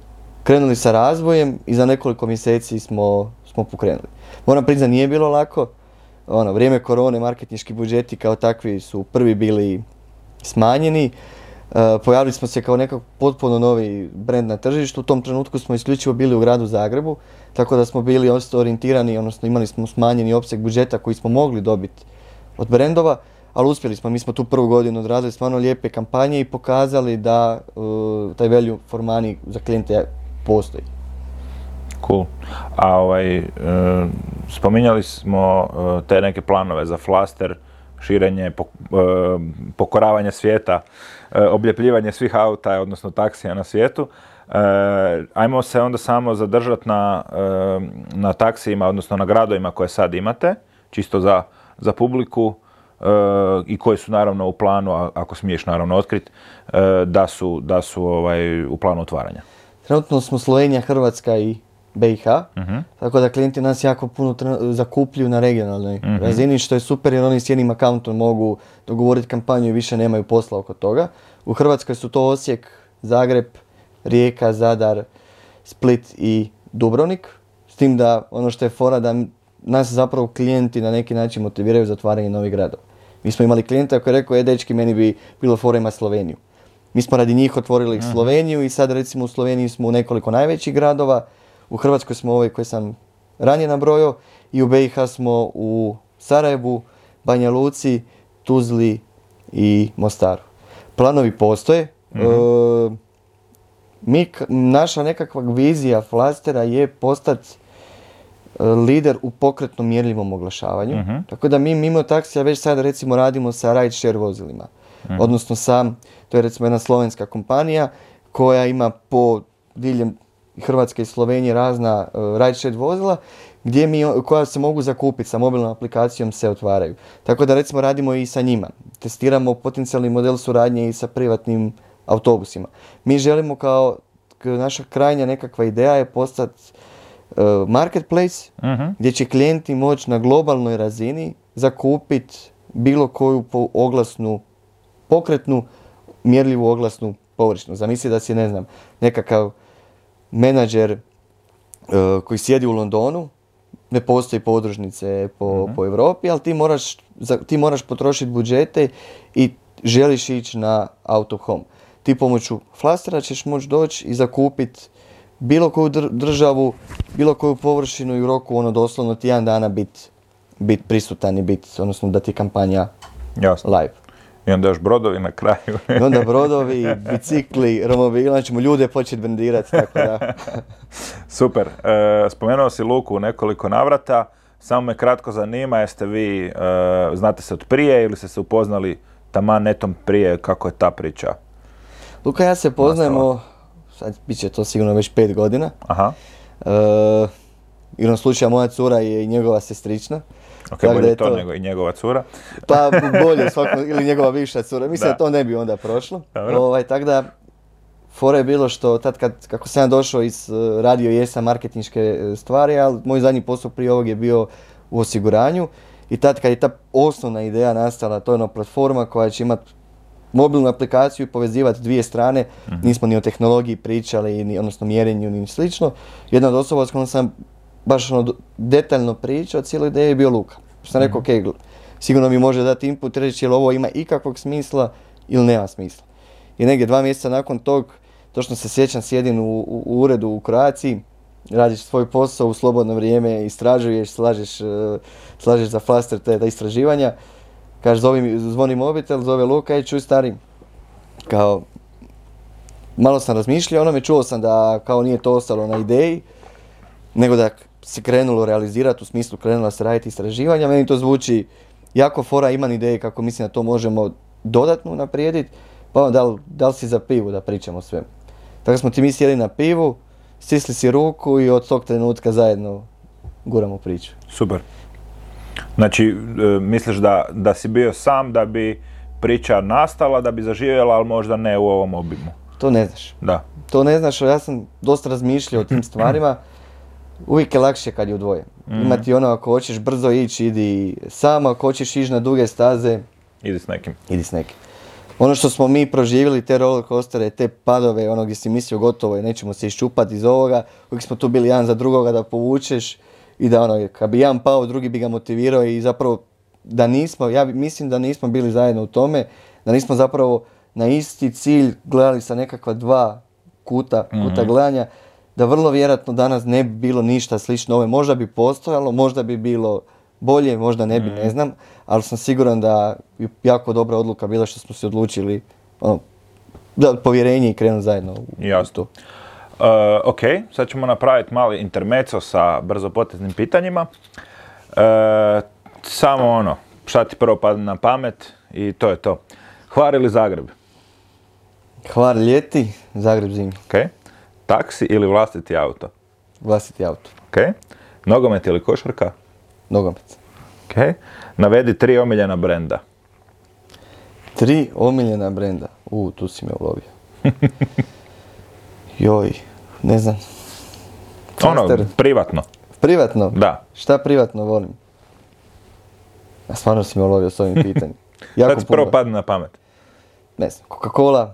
krenuli sa razvojem i za nekoliko mjeseci smo pokrenuli. Moram priznati, nije bilo lako. Vrijeme korone, marketinški budžeti kao takvi su prvi bili smanjeni. Pojavili smo se kao nekako potpuno novi brand na tržištu. U tom trenutku smo isključivo bili u gradu Zagrebu, tako da smo bili orijentirani, odnosno imali smo smanjeni opseg budžeta koji smo mogli dobiti od brendova, ali uspjeli smo. Mi smo tu prvu godinu odradili stvarno lijepe kampanje i pokazali da taj value for money za klijente postoji. Cool. A spominjali smo te neke planove za flaster, širenje, pokoravanje svijeta, obljepljivanje svih auta, odnosno taksija na svijetu. Ajmo se onda samo zadržati na taksijima, odnosno na gradovima koje sad imate, čisto za publiku i koji su naravno u planu, ako smiješ naravno otkriti, da su u planu otvaranja. Trenutno smo Slovenija, Hrvatska i BiH, tako da klijenti nas jako puno zakupljuju na regionalnoj razini, što je super jer oni s jednim accountom mogu dogovoriti kampanju i više nemaju posla oko toga. U Hrvatskoj su to Osijek, Zagreb, Rijeka, Zadar, Split i Dubrovnik, s tim da ono što je fora da nas zapravo klijenti na neki način motiviraju za otvaranje novih gradova. Mi smo imali klijenta koji je rekao, dečki, meni bi bilo fora ima Sloveniju. Mi smo radi njih otvorili Sloveniju i sad recimo u Sloveniji smo u nekoliko najvećih gradova. U Hrvatskoj smo ovaj koji sam ranije nabrojao i u BiH smo u Sarajevu, Banja Luci, Tuzli i Mostaru. Planovi postoje. Naša nekakva vizija flastera je postati lider u pokretno mjerljivom oglašavanju. Tako da mi mimo taksija već sad recimo radimo sa ride share vozilima. Odnosno to je recimo jedna slovenska kompanija koja ima po diljem Hrvatske i Slovenije razna ride share vozila koja se mogu zakupiti sa mobilnom aplikacijom se otvaraju. Tako da recimo radimo i sa njima. Testiramo potencijalni model suradnje i sa privatnim autobusima. Mi želimo kao naša krajnja nekakva ideja je postati marketplace gdje će klijenti moći na globalnoj razini zakupiti bilo koju oglasnu, pokretnu, mjerljivu oglasnu površinu. Zamisli da si, ne znam, nekakav menadžer koji sjedi u Londonu, ne postoji podružnice po Europi, ali ti moraš potrošiti budžete i želiš ići na out of home. Ti pomoću flastera ćeš moći doći i zakupiti bilo koju državu, bilo koju površinu i u roku doslovno tjedan dana biti prisutan i odnosno da ti kampanja live. I onda još brodovi na kraju. I onda brodovi, bicikli, romobili, znači ćemo ljude početi brendirati, tako da. Super. Spomenuo si Luku u nekoliko navrata. Samo me kratko zanima, jeste vi, znate se od prije ili ste se upoznali taman netom prije, kako je ta priča? Luka i ja se poznajemo, sad bit će to sigurno već 5 godina. Aha. Igrom slučaja moja cura je i njegova sestrična. Ok, bolje to nego i njegova cura. Pa bolje, ili njegova bivša cura. Mislim da to ne bi onda prošlo. Tako da, fora je bilo što tad kako sam ja došao radio jesam marketinške stvari, ali moj zadnji posao prije ovog je bio u osiguranju. I tad kad je ta osnovna ideja nastala, to je ona platforma koja će imati mobilnu aplikaciju i povezivati dvije strane, nismo ni o tehnologiji pričali, odnosno mjerenju, ni slično. Jedna od osoba s kojom sam baš detaljno pričao, cijela ideja je bio Luka. Sam rekao, ok, sigurno mi može dati input, reći jel ovo ima ikakvog smisla ili nema smisla. I negdje 2 mjeseca nakon tog, točno se sjećam, sjedim u uredu u Croaciji, radiš svoj posao u slobodno vrijeme, istražuješ, slažeš za flaster ta istraživanja. Kaže, zvoni mobitel, zove Luka i čuj stari, kao, malo sam razmišljao, čuo sam da kao nije to ostalo na ideji, nego da se krenulo realizirati, u smislu krenula se raditi istraživanja. Meni to zvuči jako fora, imam ideje kako mislim da to možemo dodatno naprijediti, pa da li si za pivu da pričamo o svemu. Tako smo ti mi sjeli na pivu, stisli si ruku i od tog trenutka zajedno guramo priču. Super. Znači, misliš da si bio sam da bi priča nastala, da bi zaživjela, ali možda ne u ovom obimu? To ne znaš. Da. To ne znaš, ja sam dosta razmišljao o tim stvarima. Uvijek je lakše kad je u dvoje. Imati ako hoćeš brzo ići, idi sam, ako hoćeš ići na duge staze, idi s nekim. Ono što smo mi proživjeli, te roller coastere, te padove, ono gdje si mislio gotovo je, nećemo se iščupati iz ovoga, uvijek smo tu bili jedan za drugoga da povučeš i da ono, kad bi jedan pao, drugi bi ga motivirao i zapravo da nismo, mislim da nismo bili zajedno u tome, da nismo zapravo na isti cilj gledali sa nekakva dva kuta gledanja, da vrlo vjerojatno danas ne bi bilo ništa slično ove. Možda bi postojalo, možda bi bilo bolje, možda ne bi, ne znam, ali sam siguran da je jako dobra odluka bila što smo se odlučili da povjerenje i krenu zajedno u to. Ok, sad ćemo napraviti mali intermezzo sa brzopoteznim pitanjima. Samo ono, šta ti prvo padne na pamet i to je to. Hvar ili Zagreb? Hvar ljeti, Zagreb zimi. Ok. Taksi ili vlastiti auto? Vlastiti auto. Ok. Nogomet ili košarka? Nogomet. Ok. Navedi 3 omiljena brenda. 3 omiljena brenda. Tu si me ulovio. Joj, ne znam. Ono, privatno. Privatno? Da. Šta privatno volim? Ja stvarno si me ulovio s ovim pitanjem. Šta ti prvo padne na pamet? Ne znam, Coca-Cola,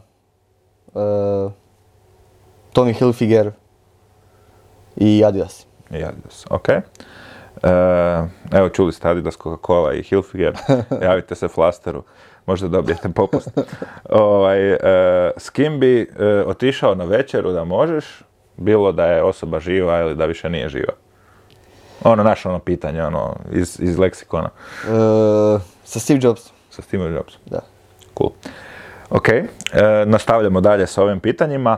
Tommy Hilfiger i Adidas. I Adidas, ok. Evo čuli ste Adidas, Coca-Cola i Hilfiger, javite se Flasteru, možda dobijete popust. S kim bi otišao na večeru da možeš, bilo da je osoba živa ili da više nije živa? Naše pitanje, iz leksikona. Sa Steve Jobsom. Sa Steve Jobsom. Da. Cool. Ok, nastavljamo dalje sa ovim pitanjima.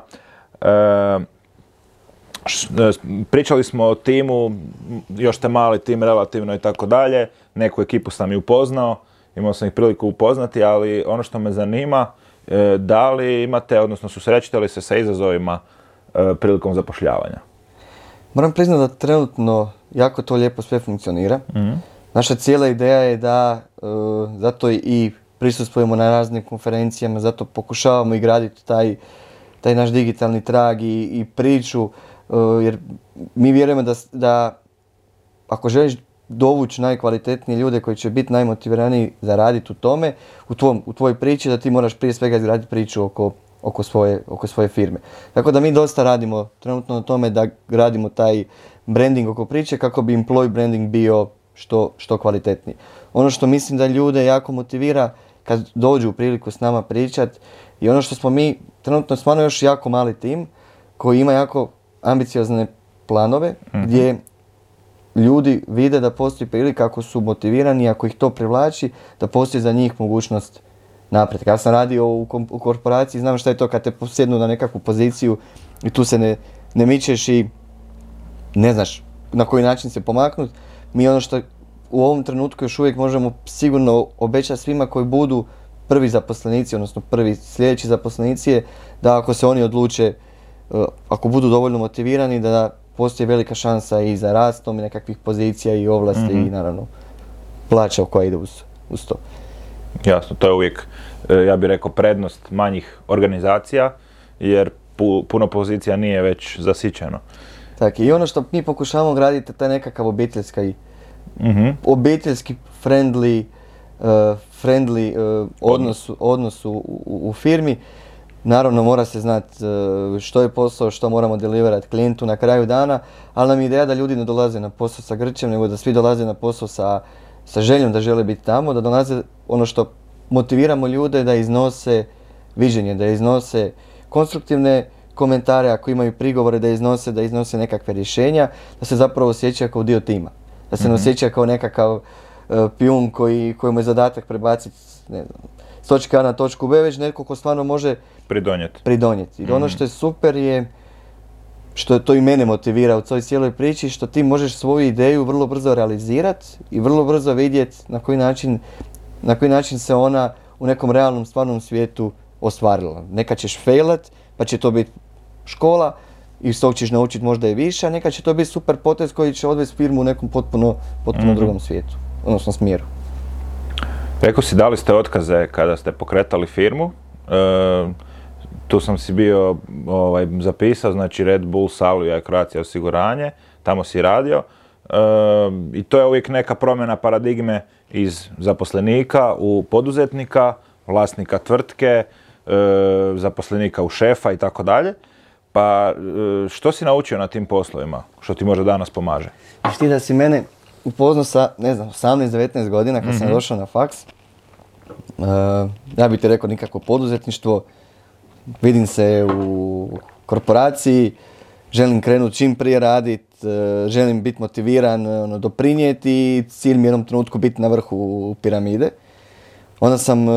Pričali smo o timu, još ste mali tim relativno i tako dalje, neku ekipu sam i upoznao, imao sam ih priliku upoznati, ali ono što me zanima, da li imate, odnosno susrećete li se sa izazovima prilikom zapošljavanja? Moram priznati da trenutno jako to lijepo sve funkcionira. Naša cijela ideja je da zato i prisustvujemo na raznim konferencijama, zato pokušavamo i graditi taj naš digitalni trag i priču, jer mi vjerujemo da ako želiš dovući najkvalitetnije ljude koji će biti najmotiviraniji za raditi u tome, u tvojoj priči, da ti moraš prije svega izgraditi priču oko svoje firme. Tako da mi dosta radimo trenutno na tome da gradimo taj branding oko priče kako bi employee branding bio što kvalitetniji. Ono što mislim da ljude jako motivira kad dođu u priliku s nama pričat i ono što smo mi trenutno stvarno još jako mali tim koji ima jako ambiciozne planove gdje ljudi vide da postoji prilika ako su motivirani, ako ih to privlači, da postoji za njih mogućnost napretka. Ja sam radio u korporaciji, znam šta je to kad te posjednu na nekakvu poziciju i tu se ne mičeš i ne znaš na koji način se pomaknuti. Mi ono što u ovom trenutku još uvijek možemo sigurno obećati svima koji budu prvi zaposlenici, odnosno prvi sljedeći zaposlenici je da ako se oni odluče, ako budu dovoljno motivirani, da postoji velika šansa i za rastom i nekakvih pozicija i ovlasti i naravno plaća koja ide uz to. Jasno, to je uvijek, ja bih rekao, prednost manjih organizacija, jer puno pozicija nije već zasićeno. Tako, i ono što mi pokušavamo graditi je taj nekakav obiteljski friendly odnos u firmi. Naravno mora se znati što je posao, što moramo deliverati klijentu na kraju dana, ali nam je ideja da ljudi ne dolaze na posao sa grčem, nego da svi dolaze na posao sa željom da žele biti tamo, da dolaze ono što motiviramo ljude da iznose viđenje, da iznose konstruktivne komentare, ako imaju prigovore da iznose nekakve rješenja, da se zapravo osjećaju kao dio tima. Da se ne osjeća kao nekakav pijun kojemu je zadatak prebaciti, ne znam, s točke A na točku B, već netko ko stvarno može pridonijeti. I ono što je super je, što to i mene motivira u toj cijeloj priči, što ti možeš svoju ideju vrlo brzo realizirati i vrlo brzo vidjeti na koji način se ona u nekom realnom stvarnom svijetu ostvarila. Nekad ćeš failat, pa će to biti škola i s tog ćeš naučiti možda i više, a nekad će to biti super potez koji će odvesti firmu u nekom potpuno drugom svijetu, odnosno smjeru. Rekao si, dali ste otkaze kada ste pokretali firmu. Tu sam si bio zapisao, znači Red Bull, Salvia i Croatia osiguranje, tamo si radio. I to je uvijek neka promjena paradigme iz zaposlenika u poduzetnika. vlasnika tvrtke, zaposlenika u šefa i tako dalje. Pa što si naučio na tim poslovima, što ti možda danas pomaže? Viš ti da si mene upoznao sa, ne znam, 18-19 godina kad sam došao na faks. Ja bih ti rekao nikako poduzetništvo. Vidim se u korporaciji, želim krenuti čim prije raditi, želim biti motiviran, doprinijeti i cilj mi je u jednom trenutku biti na vrhu piramide. Onda sam,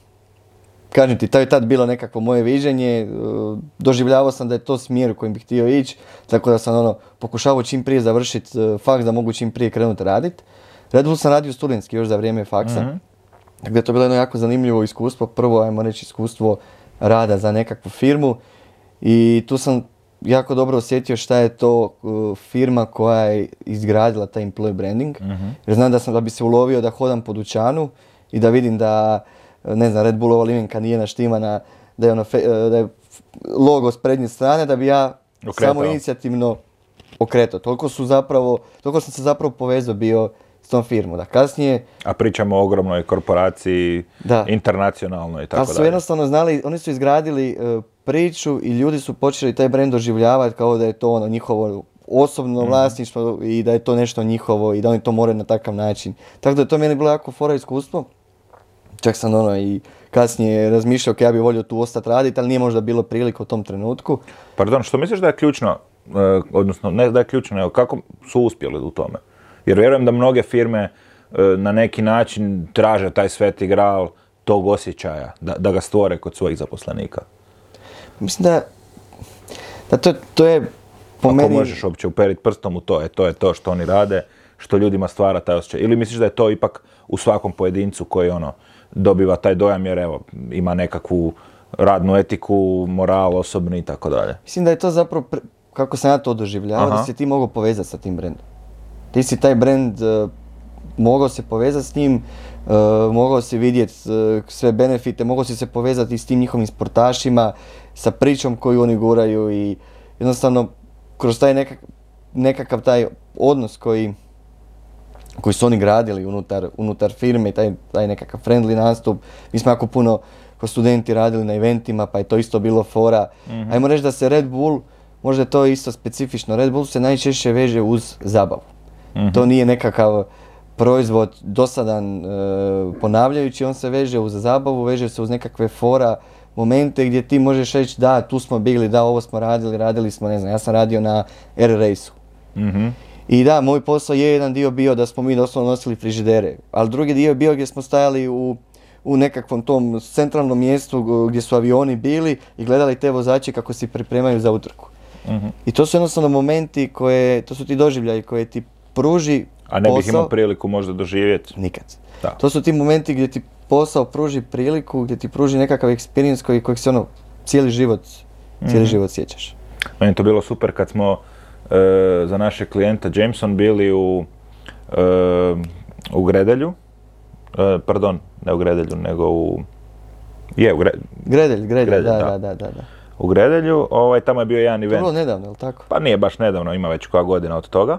kažem ti, to je tad bilo nekakvo moje viđenje, doživljavao sam da je to smjer u kojem bih htio ići, tako da sam pokušavao čim prije završiti faks da mogu čim prije krenuti raditi. Red Bull sam radio studentski još za vrijeme faksa, tako da je to bilo jedno jako zanimljivo iskustvo, prvo, ajmo reći, iskustvo rada za nekakvu firmu i tu sam jako dobro osjetio šta je to firma koja je izgradila taj employee branding. Jer znam da bi se ulovio da hodam po dućanu i da vidim da, ne znam, Red Bullova limenka nije naštimana, da je logo s prednje strane, da bi ja samo inicijativno okretao. Toliko sam se zapravo povezao bio s tom firmom. Da kasnije... A pričamo o ogromnoj korporaciji, internacionalnoj i tako dalje. Ali su jednostavno znali, oni su izgradili priču i ljudi su počeli taj brand doživljavati kao da je to njihovo osobno vlasništvo i da je to nešto njihovo i da oni to moraju na takav način. Tako da je to meni bilo jako fora iskustvo. Čak sam i kasnije razmišljao ja bih volio tu ostati raditi, ali nije možda bilo prilike u tom trenutku. Pardon, što misliš da je ključno, odnosno ne da je ključno, nego kako su uspjeli u tome? Jer vjerujem da mnoge firme na neki način traže taj sveti gral tog osjećaja, da ga stvore kod svojih zaposlenika. Mislim da to je po meni... Ako možeš uopće uperiti prstom u to je to što oni rade, što ljudima stvara taj osjećaj. Ili misliš da je to ipak u svakom pojedincu koji dobiva taj dojam jer ima nekakvu radnu etiku, moral osobni i tako dalje. Mislim da je to zapravo, kako sam ja to doživljavao, da se ti mogao povezati sa tim brendom. Ti si taj brand mogao se povezati s njim, mogao si vidjeti sve benefite, mogao si se povezati s tim njihovim sportašima, sa pričom koju oni guraju i jednostavno kroz taj nekakav taj odnos koji su oni gradili unutar firme, taj nekakav friendly nastup. Mi smo jako puno kao studenti radili na eventima, pa je to isto bilo fora. Ajmo reći da se Red Bull, možda je to isto specifično, Red Bull se najčešće veže uz zabavu. To nije nekakav proizvod dosadan ponavljajući, on se veže uz zabavu, veže se uz nekakve fora, momente gdje ti možeš reći da, tu smo bili, da, ovo smo radili smo, ne znam, ja sam radio na Air Race-u. I da, moj posao je jedan dio bio da smo mi doslovno nosili frižidere, ali drugi dio je bio gdje smo stajali u nekakvom tom centralnom mjestu gdje su avioni bili i gledali te vozače kako se pripremaju za utrku. I to su jednostavno momenti to su ti doživljaji koje ti pruži posao. A ne bih imao priliku možda doživjeti? Nikad. Da. To su ti momenti gdje ti posao pruži priliku, gdje ti pruži nekakav experience kojeg se cijeli život sjećaš. Meni je to bilo super kad smo za naše klijenta Jameson bili u Gredelju. Pardon, ne u Gredelju, nego u Gredelj, da. U Gredelju, tamo je bio jedan event. To bilo nedavno, je li tako? Pa nije baš nedavno, ima već koja godina od toga.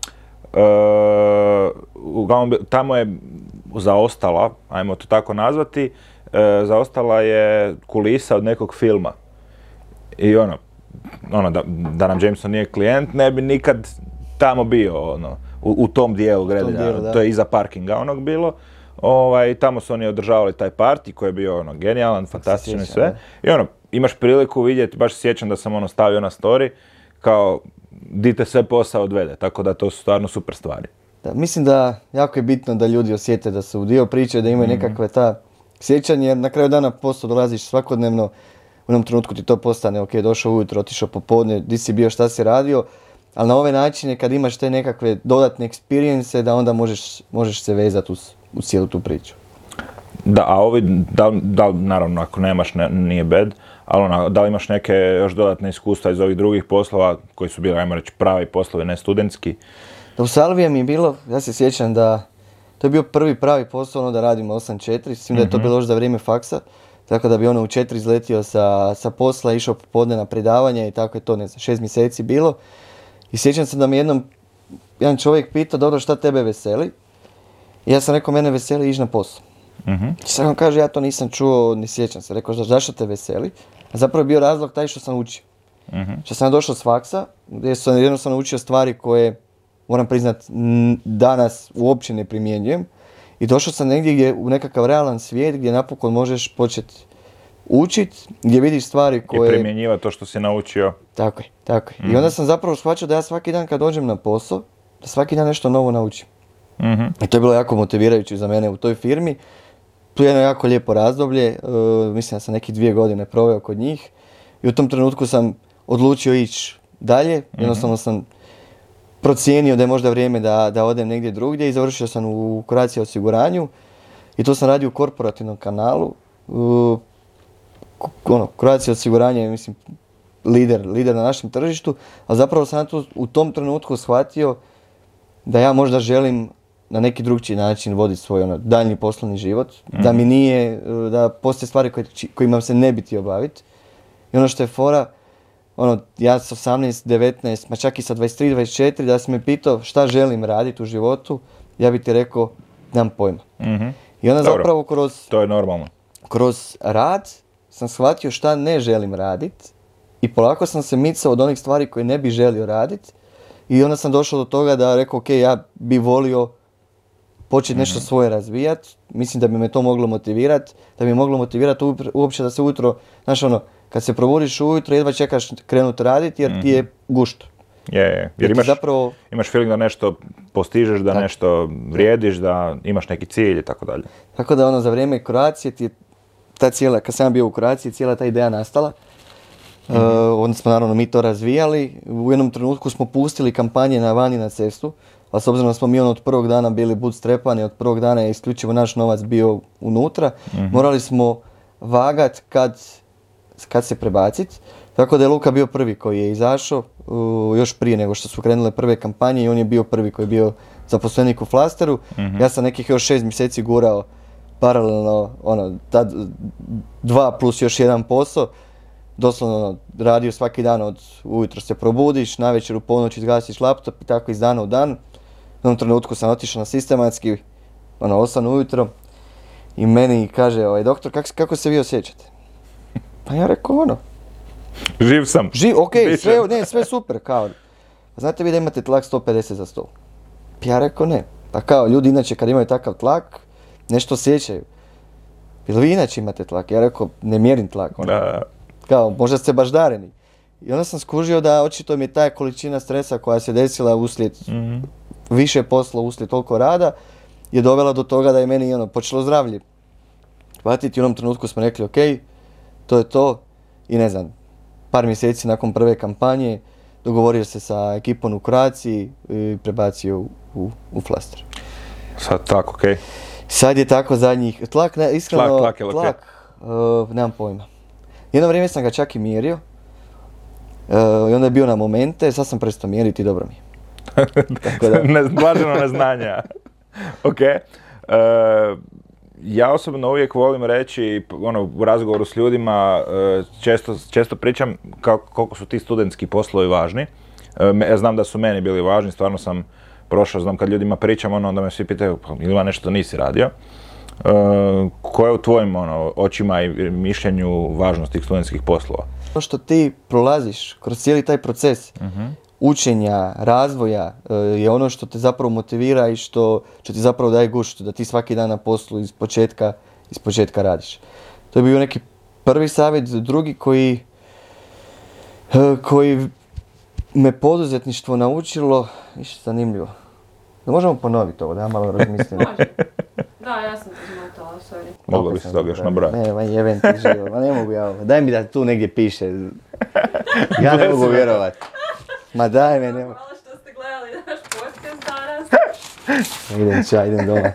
Tamo je zaostala, ajmo to tako nazvati, zaostala je kulisa od nekog filma. I da nam Jameson nije klijent, ne bi nikad tamo bio, u tom dijelu Gredelja. To je iza parkinga bilo. Tamo su oni održavali taj party koji je bio genijalan, fantastičan i sve. I imaš priliku vidjeti, baš se sjećam da sam stavio na story, kao di te sve posao odvede, tako da to su stvarno super stvari. Da, mislim da jako je bitno da ljudi osjete da su dio priče, da imaju nekakve ta sjećanje, jer na kraju dana posao dolaziš svakodnevno, u jednom trenutku ti to postane, ok, došao ujutro, otišao popodne, di si bio, šta si radio, ali na ove načine kad imaš te nekakve dodatne experience, da onda možeš se vezati uz cijelu tu priču. Da, a ovi, da naravno ako nemaš nije bad, ali da li imaš neke još dodatne iskustva iz ovih drugih poslova koji su bili, ajmo reći, pravi poslovi, ne studentski? Da, u Salvija mi je bilo, ja se sjećam da to je bio prvi pravi posao, da radimo 8-4, mislim da je to bilo još za vrijeme faksa, tako da bi u 4 izletio sa posla, išao popodne na predavanje i tako je to, 6 mjeseci bilo. I sjećam se da mi jedan čovjek pitao, dobro, šta tebe veseli? I ja sam rekao, mene veseli ići na posao. I sad on kaže, ja to nisam čuo, ni sjećam se. Rekao, zašto te veseli? A zapravo je bio razlog taj što sam učio. Što sam došao s faksa, gdje sam jednostavno učio stvari koje, moram priznat, danas uopće ne primjenjujem. I došao sam negdje gdje u nekakav realan svijet gdje napokon možeš početi učit, gdje vidiš stvari koje... I primjenjivati to što si naučio. Tako je. I onda sam zapravo shvaćao da ja svaki dan kad dođem na posao, da svaki dan nešto novo naučim. I to je bilo jako motivirajuće za mene u toj firmi. Tu je jedno jako lijepo razdoblje, mislim da sam nekih 2 godine proveo kod njih. I u tom trenutku sam odlučio ići dalje, jednostavno sam procijenio da je možda vrijeme da odem negdje drugdje i završio sam u Croatia osiguranju. I to sam radio u korporativnom kanalu. Croatia osiguranje je, mislim, lider na našem tržištu, a zapravo sam u tom trenutku shvatio da ja možda želim na neki drugčiji način voditi svoj daljnji poslovni život, da mi nije, da postoje stvari kojima se ne bi htio baviti. I ono što je fora, ja sa 18, 19, ma čak i sa 23, 24, da si me pitao šta želim raditi u životu, ja bi ti rekao, nemam pojma. I onda zapravo to je normalno. Kroz rad sam shvatio šta ne želim raditi i polako sam se micao od onih stvari koje ne bi želio raditi i onda sam došao do toga da rekao, ok, ja bi volio početi nešto svoje razvijati, mislim da bi me to moglo motivirati, da bi me moglo motivirati uopće da se ujutro, znaš kad se probudiš ujutro jedva čekaš krenuti raditi jer ti je gušto. Jer imaš feeling da nešto postižeš, da nešto vrijediš, da imaš neki cilj i tako dalje. Tako da za vrijeme Croatie ti je ta cijela, kad sam bio u Croatiji, cijela ta ideja nastala. Onda smo naravno mi to razvijali. U jednom trenutku smo pustili kampanje na vani na cestu, ali s obzirom da smo mi od prvog dana bili bootstrapani, od prvog dana je isključivo naš novac bio unutra, morali smo vagat kad se prebaciti. Tako da je Luka bio prvi koji je izašao, još prije nego što su krenule prve kampanje i on je bio prvi koji je bio zaposlenik u Flasteru. Ja sam nekih još 6 mjeseci gurao paralelno, tad 2 plus još 1 posao. Doslovno radio svaki dan ujutro se probudiš, navečer u ponoć izgasiš laptop i tako iz dana u dan. U jednom trenutku sam otišao na sistematski, 8 ujutro i meni kaže, doktor, kako se vi osjećate? Pa ja rekao, živ sam. Sve super, kao. Znate vi da imate tlak 150 za 100? Ja rekao ne. Pa kao, ljudi inače kad imaju takav tlak, nešto osjećaju. Jel vi inače imate tlak? Ja rekao, ne mjerim tlak. Kao, možda ste baždareni. I onda sam skužio da očito mi je ta količina stresa koja se desila uslijed više posla, uslijed toliko rada, je dovela do toga da je meni počelo zdravlje patiti. U onom trenutku smo rekli, ok, to je to. I ne znam, par mjeseci nakon prve kampanje dogovorio se sa ekipom u Croatiji i prebacio u Flaster. Sad tako, ok. Sad je tako zadnjih, tlak, iskreno, nemam pojma. Jedno vrijeme sam ga čak i mjerio i onda je bio na momente, sad sam prestao mjeriti i dobro mi je. Blaženo neznanja. Ok. Ja osobno uvijek volim reći, u razgovoru s ljudima, često pričam koliko su ti studentski poslovi važni. Ja znam da su meni bili važni, stvarno sam prošao, znam kad ljudima pričam, onda me svi pitaju, pa ili ima nešto nisi radio. Koja je u tvojim očima i mišljenju važnost tih studentskih poslova? To što ti prolaziš kroz cijeli taj proces učenja, razvoja je ono što te zapravo motivira i što ti zapravo daje guštu, da ti svaki dan na poslu iz početka radiš. To je bio neki prvi savjet, drugi koji me poduzetništvo naučilo, više zanimljivo. Da možemo ponoviti ovo, da ja malo razmislim. Može. Da, ja sam to zmotala, sorry. Moglo bi se toga još nabrati. Ne, jebem ti živo, ne mogu ja ovo. Daj mi da tu negdje piše. Ja ne mogu vjerovati. Ma daj me, nema. Hvala što ste gledali naš podcast danas. Idem doma.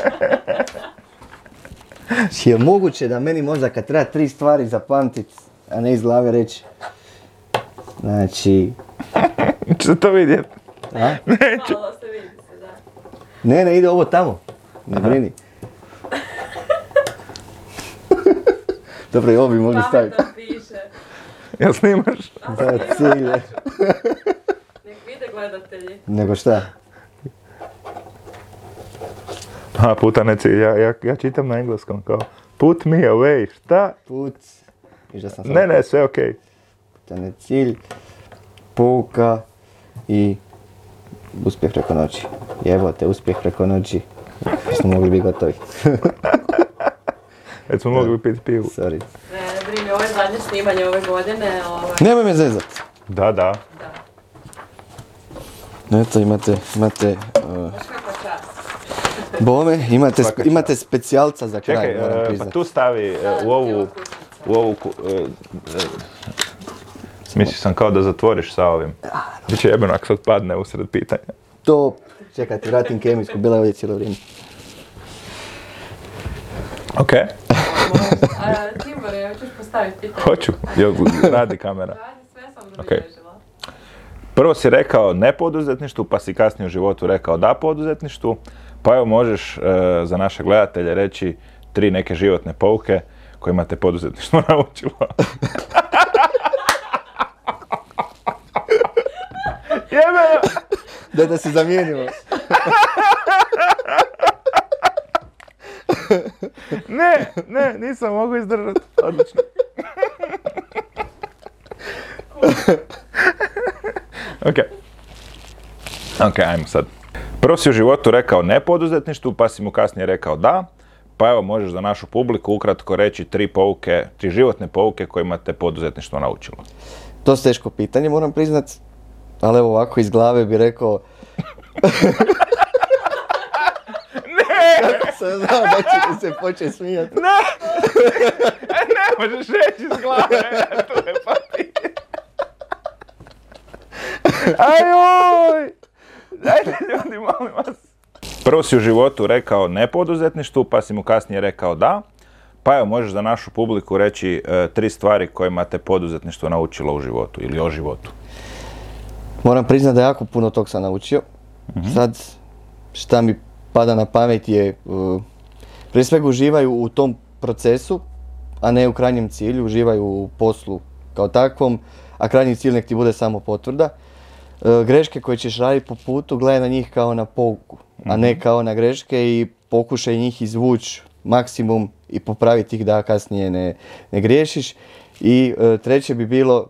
Je moguće da meni možda kad treba 3 stvari zapamtiti, a ne iz glave reći. Znači... Ću to vidjeti. A? Hvala se, vidi se, da. Ne, ide ovo tamo. Ne brini. Dobro, i ovo bi mogli staviti. Pametno piše. Jel snimaš? Da, cilje. Nek vide gledatelji. Nego šta? Puta ne cilj, ja čitam na engleskom kao put me away, šta? Put. Viš da sam Ne, sve okej. Puta cilj, pouka i uspjeh preko noći. Jebote, uspjeh preko noći. Smo mogli biti gotovi. Već smo mogli piti pivu. Sorry. Ne brini, ovo je zadnje snimanje ove godine. Nemoj me zezat. Da. Eto, imate Znaš kakva čast. bome, imate specijalca za kraj, Čekaj, moram pa priznat. tu stavi u ovu mislio sam kao da zatvoriš sa ovim. Biće jebeno ako sad padne usred pitanja. To, čekaj, ti vratim kemijsku, bila je ovdje cijelo vrijeme. Ok, Tibor, hoćeš postaviti pitanje? hoću. Radi kamera. Radi, sve sam Ok. zabilježila. Prvo si rekao ne poduzetništvu, pa si kasnije u životu rekao da poduzetništvu. Pa evo možeš za naše gledatelje reći 3 neke životne pouke kojima te poduzetništvo naučilo. Jebeno! Da se zamijenimo. Ne, nisam mogu izdržati. Odlično. Ok, ajmo sad. Prvo si u životu rekao ne poduzetništvu, pa si mu kasnije rekao da. Pa evo možeš za našu publiku ukratko reći 3 životne pouke kojima te poduzetništvo naučilo. To je teško pitanje, moram priznat. Ali evo ovako iz glave bi rekao... Ne! Kako sam znao da ćete se početi smijati. Ne možeš reći iz glave, to je pati. Ajoj! Dajte ljudi, molim vas. Prvo si u životu rekao ne poduzetništvu, pa si mu kasnije rekao da. Pa evo, možeš za našu publiku reći 3 stvari kojima te poduzetništvo naučilo u životu ili o životu. Moram priznat da jako puno tog sam naučio. Sad, šta mi pada na pamet je, prije svega uživaju u tom procesu, a ne u krajnjem cilju, uživaju u poslu kao takvom, a krajnji cilj nek ti bude samo potvrda. Greške koje ćeš raditi po putu, gledaj na njih kao na pouku, a ne kao na greške i pokušaj njih izvući maksimum i popraviti ih da kasnije ne griješiš. I treće bi bilo,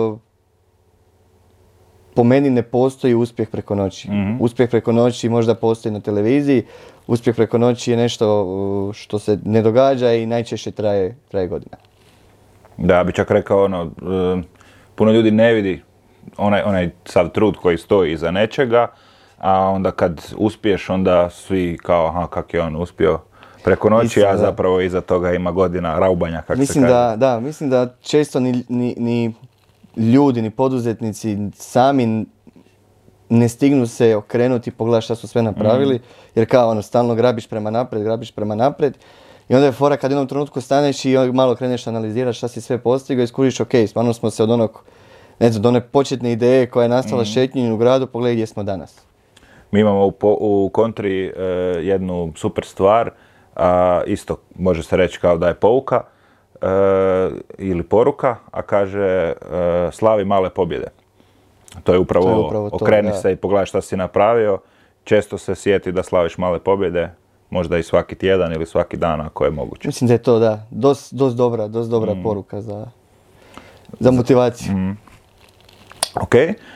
po meni ne postoji uspjeh preko noći. Uspjeh preko noći možda postoji na televiziji, uspjeh preko noći je nešto što se ne događa i najčešće traje godina. Da, bi čak rekao puno ljudi ne vidi onaj sav trud koji stoji iza nečega, a onda kad uspiješ onda svi kao aha, kak je on uspio preko noći, a zapravo iza toga ima godina raubanja, kako se kaže. Mislim da često ni ljudi, ni poduzetnici sami ne stignu se okrenuti i pogledati šta su sve napravili, jer kao stalno grabiš prema naprijed i onda je fora kad u jednom trenutku staneš i malo kreneš analizirati šta si sve postigao i skužiš ok, stvarno smo se od one početne ideje koja je nastala šetnjenjem u gradu, pogledaj gdje smo danas. Mi imamo u kontri jednu super stvar, isto može se reći kao da je pouka ili poruka, a kaže slavi male pobjede. To je upravo to, okreni se i pogledaj šta si napravio. Često se sjeti da slaviš male pobjede, možda i svaki tjedan ili svaki dan ako je moguće. Mislim da je to, da, dosta dobra poruka za motivaciju. Ok.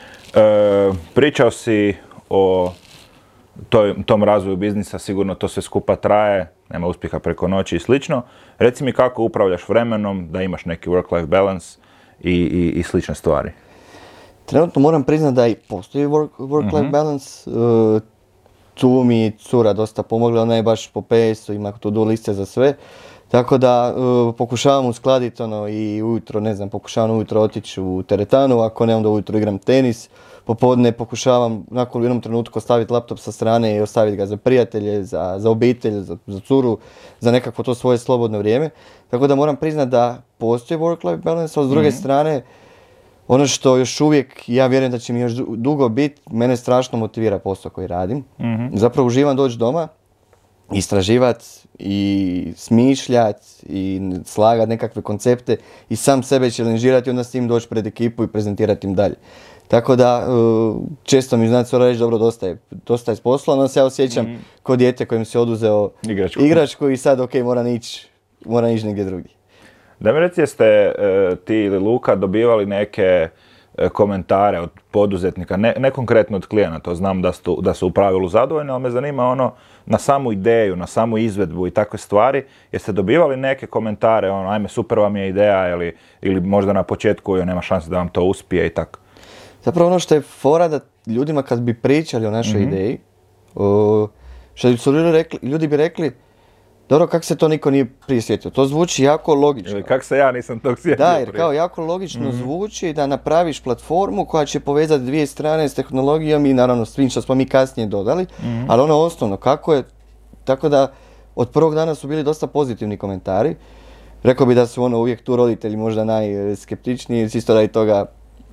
Pričao si o tom razvoju biznisa, sigurno to sve skupa traje, nema uspjeha preko noći i slično. Reci mi kako upravljaš vremenom, da imaš neki work-life balance i slične stvari. Trenutno moram priznati da i postoji work-life balance. Tu mi cura dosta pomogla, ona je baš po PS-u, ima to-do liste za sve. Tako da pokušavam uskladiti i ujutro, pokušavam ujutro otići u teretanu, ako ne onda ujutro igram tenis. Popodne pokušavam nakon jednom trenutku ostaviti laptop sa strane i ostaviti ga za prijatelje, za obitelj, za curu, za nekako to svoje slobodno vrijeme. Tako da moram priznati da postoji work-life balance, a s druge strane ono što još uvijek, ja vjerujem da će mi još dugo biti, mene strašno motivira posao koji radim. Zapravo uživam doći doma, istraživati i smišljati i slagati nekakve koncepte i sam sebe challengeirati i onda s tim doći pred ekipu i prezentirati im dalje. Tako da, često mi znate reći, dobro, dosta je s posla, no se ja osjećam kao dijete kojem se oduzeo igračku i sad, ok, mora ići negdje drugdje. Da mi reci, jeste ti ili Luka dobivali neke komentare od poduzetnika, ne konkretno od klijenata, znam da su u pravilu zadovoljni, ali me zanima ono na samu ideju, na samu izvedbu i takve stvari, jeste dobivali neke komentare, ono, ajme, super vam je ideja, ili možda na početku nema šanse da vam to uspije i tako? Zapravo ono što je fora da ljudima kad bi pričali o našoj ideji, što su ljudi bi rekli, dobro, kako se to niko nije prije sjetio? To zvuči jako logično. Ili kako se ja nisam tog sjetio prije. Da, jer kao jako logično zvuči da napraviš platformu koja će povezati dvije strane s tehnologijom i naravno svim što smo mi kasnije dodali, ali ono osnovno, kako je, tako da od prvog dana su bili dosta pozitivni komentari. Rekao bi da su uvijek tu roditelji možda najskeptičniji, isto radi toga,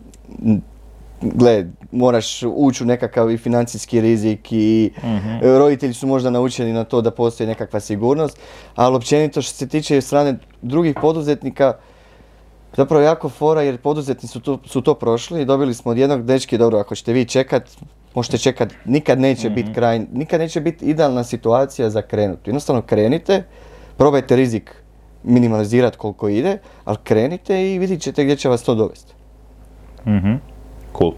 gle, moraš ući u nekakav i financijski rizik i roditelji su možda naučeni na to da postoji nekakva sigurnost, ali općenito što se tiče strane drugih poduzetnika, zapravo jako fora jer poduzetnici su to prošli i dobili smo od jednog dečki, dobro, ako ćete vi čekat, možete čekat, nikad neće biti nikad neće biti idealna situacija za krenuti. Jednostavno krenite, probajte rizik minimalizirati koliko ide, ali krenite i vidit ćete gdje će vas to dovesti. Cool.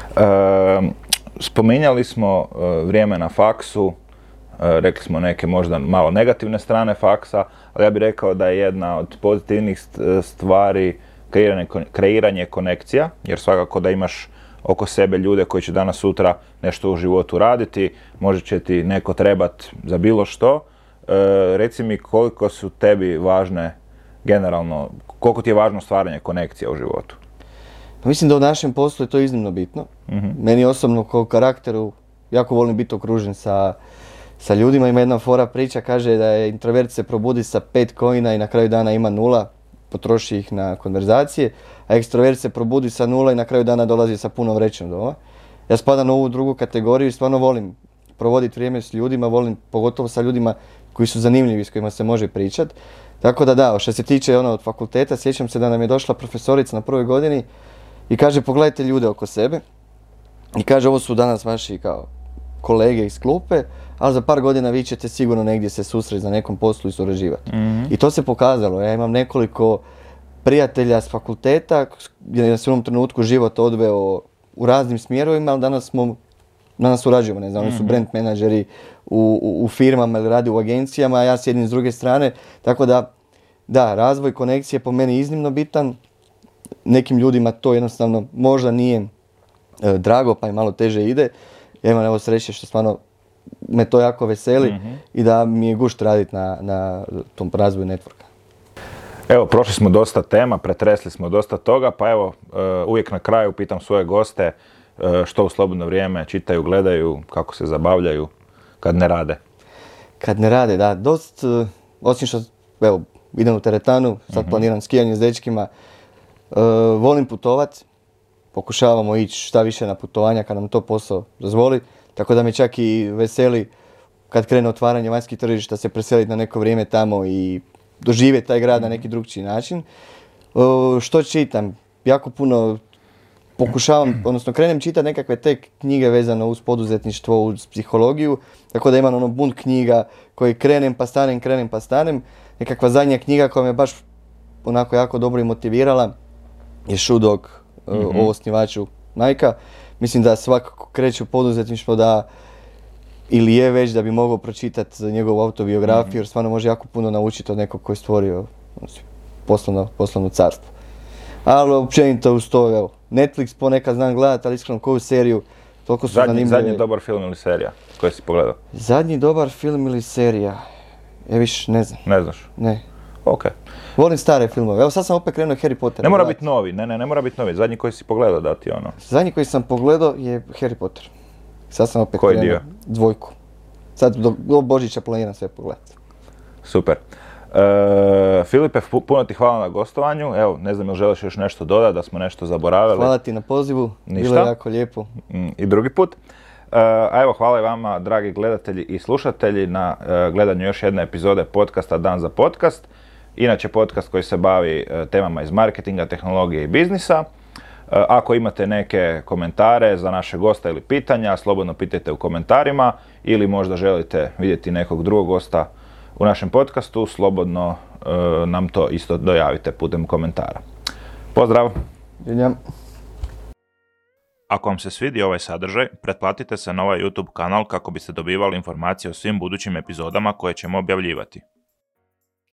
Spominjali smo vrijeme na faksu, rekli smo neke možda malo negativne strane faksa, ali ja bih rekao da je jedna od pozitivnih stvari kreiranje konekcija, jer svakako da imaš oko sebe ljude koji će danas sutra nešto u životu raditi, možda će ti neko trebat za bilo što. Reci mi koliko su tebi važne generalno, koliko ti je važno stvaranje konekcija u životu? Pa mislim da u našem poslu je to iznimno bitno. Meni osobno kao karakteru jako volim biti okružen sa ljudima. Ima jedna fora priča, kaže da je introvert se probudi sa 5 coina i na kraju dana ima 0, potroši ih na konverzacije, a ekstrovert se probudi sa 0 i na kraju dana dolazi sa punom vrećom doma. Ja spadam u ovu drugu kategoriju i stvarno volim provoditi vrijeme s ljudima, volim pogotovo sa ljudima koji su zanimljivi, s kojima se može pričati. Tako da, što se tiče od fakulteta, sjećam se da nam je došla profesorica na prvoj godini i kaže, pogledajte ljude oko sebe i kaže, ovo su danas vaši kao kolege iz klupe, ali za par godina vi ćete sigurno negdje se susreti na nekom poslu i surađivati. I to se pokazalo. Ja imam nekoliko prijatelja s fakulteta gdje nas u jednom trenutku život odveo u raznim smjerovima, ali danas surađujemo, ne znam, oni su brand menadžeri u firmama ili radi u agencijama, a ja sjedim s druge strane. Tako da, razvoj konekcije po meni iznimno bitan. Nekim ljudima to jednostavno možda nije drago, pa i malo teže ide. Ja imam evo sreće što stvarno me to jako veseli i da mi je gušt raditi na tom razvoju networka. Evo, prošli smo dosta tema, pretresli smo dosta toga, pa evo, uvijek na kraju pitam svoje goste što u slobodno vrijeme čitaju, gledaju, kako se zabavljaju kad ne rade. Kad ne rade, da, osim što, evo, idem u teretanu, sad planiram skijanje s dečkima, volim putovat, pokušavamo ići šta više na putovanja kad nam to posao dozvoli, tako da me čak i veseli kad krene otvaranje vanjskih tržišta se preseliti na neko vrijeme tamo i doživjeti taj grad na neki drugčiji način. Što čitam? Jako puno pokušavam, odnosno krenem čitati nekakve te knjige vezano uz poduzetništvo, uz psihologiju, tako da imam bunt knjiga koji krenem pa stanem. Nekakva zadnja knjiga koja me baš onako jako dobro i motivirala je Shoe Dog o osnivaču Nike-a. Mislim da svakako kreće u poduzetništvo da ili je već da bi mogao pročitati njegovu autobiografiju jer stvarno može jako puno naučiti od nekog koji je stvorio poslovno carstvo. Ali općenito uz to, evo, Netflix ponekad znam gledati, ali iskreno koju seriju, toliko su zanimljive. Zadnji dobar film ili serija koji si pogledao? Zadnji dobar film ili serija? Više ne znam. Ne znaš? Ne. Ok. Volim stare filmove. Evo sad sam opet krenuo Harry Potter. Ne mora biti novi, ne mora biti novi. Zadnji koji si pogledao da ti ono. Zadnji koji sam pogledao je Harry Potter. Sad sam opet krenuo. Koji dio? 2. Sad do Božića planiram sve pogledati. Super. Filipe, puno ti hvala na gostovanju. Evo, ne znam, ili želiš još nešto dodati, da smo nešto zaboravili? Hvala ti na pozivu. Ništa. Bilo je jako lijepo. I drugi put. A evo, hvala i vama, dragi gledatelji i slušatelji, na gledanju još jedne epizode podcasta Dan za podcast. Inače, podcast koji se bavi temama iz marketinga, tehnologije i biznisa. Ako imate neke komentare za naše gosta ili pitanja, slobodno pitajte u komentarima ili možda želite vidjeti nekog drugog gosta u našem podcastu, slobodno nam to isto dojavite putem komentara. Pozdrav! Vidjam. Ako vam se svidi ovaj sadržaj, pretplatite se na ovaj YouTube kanal kako biste dobivali informacije o svim budućim epizodama koje ćemo objavljivati.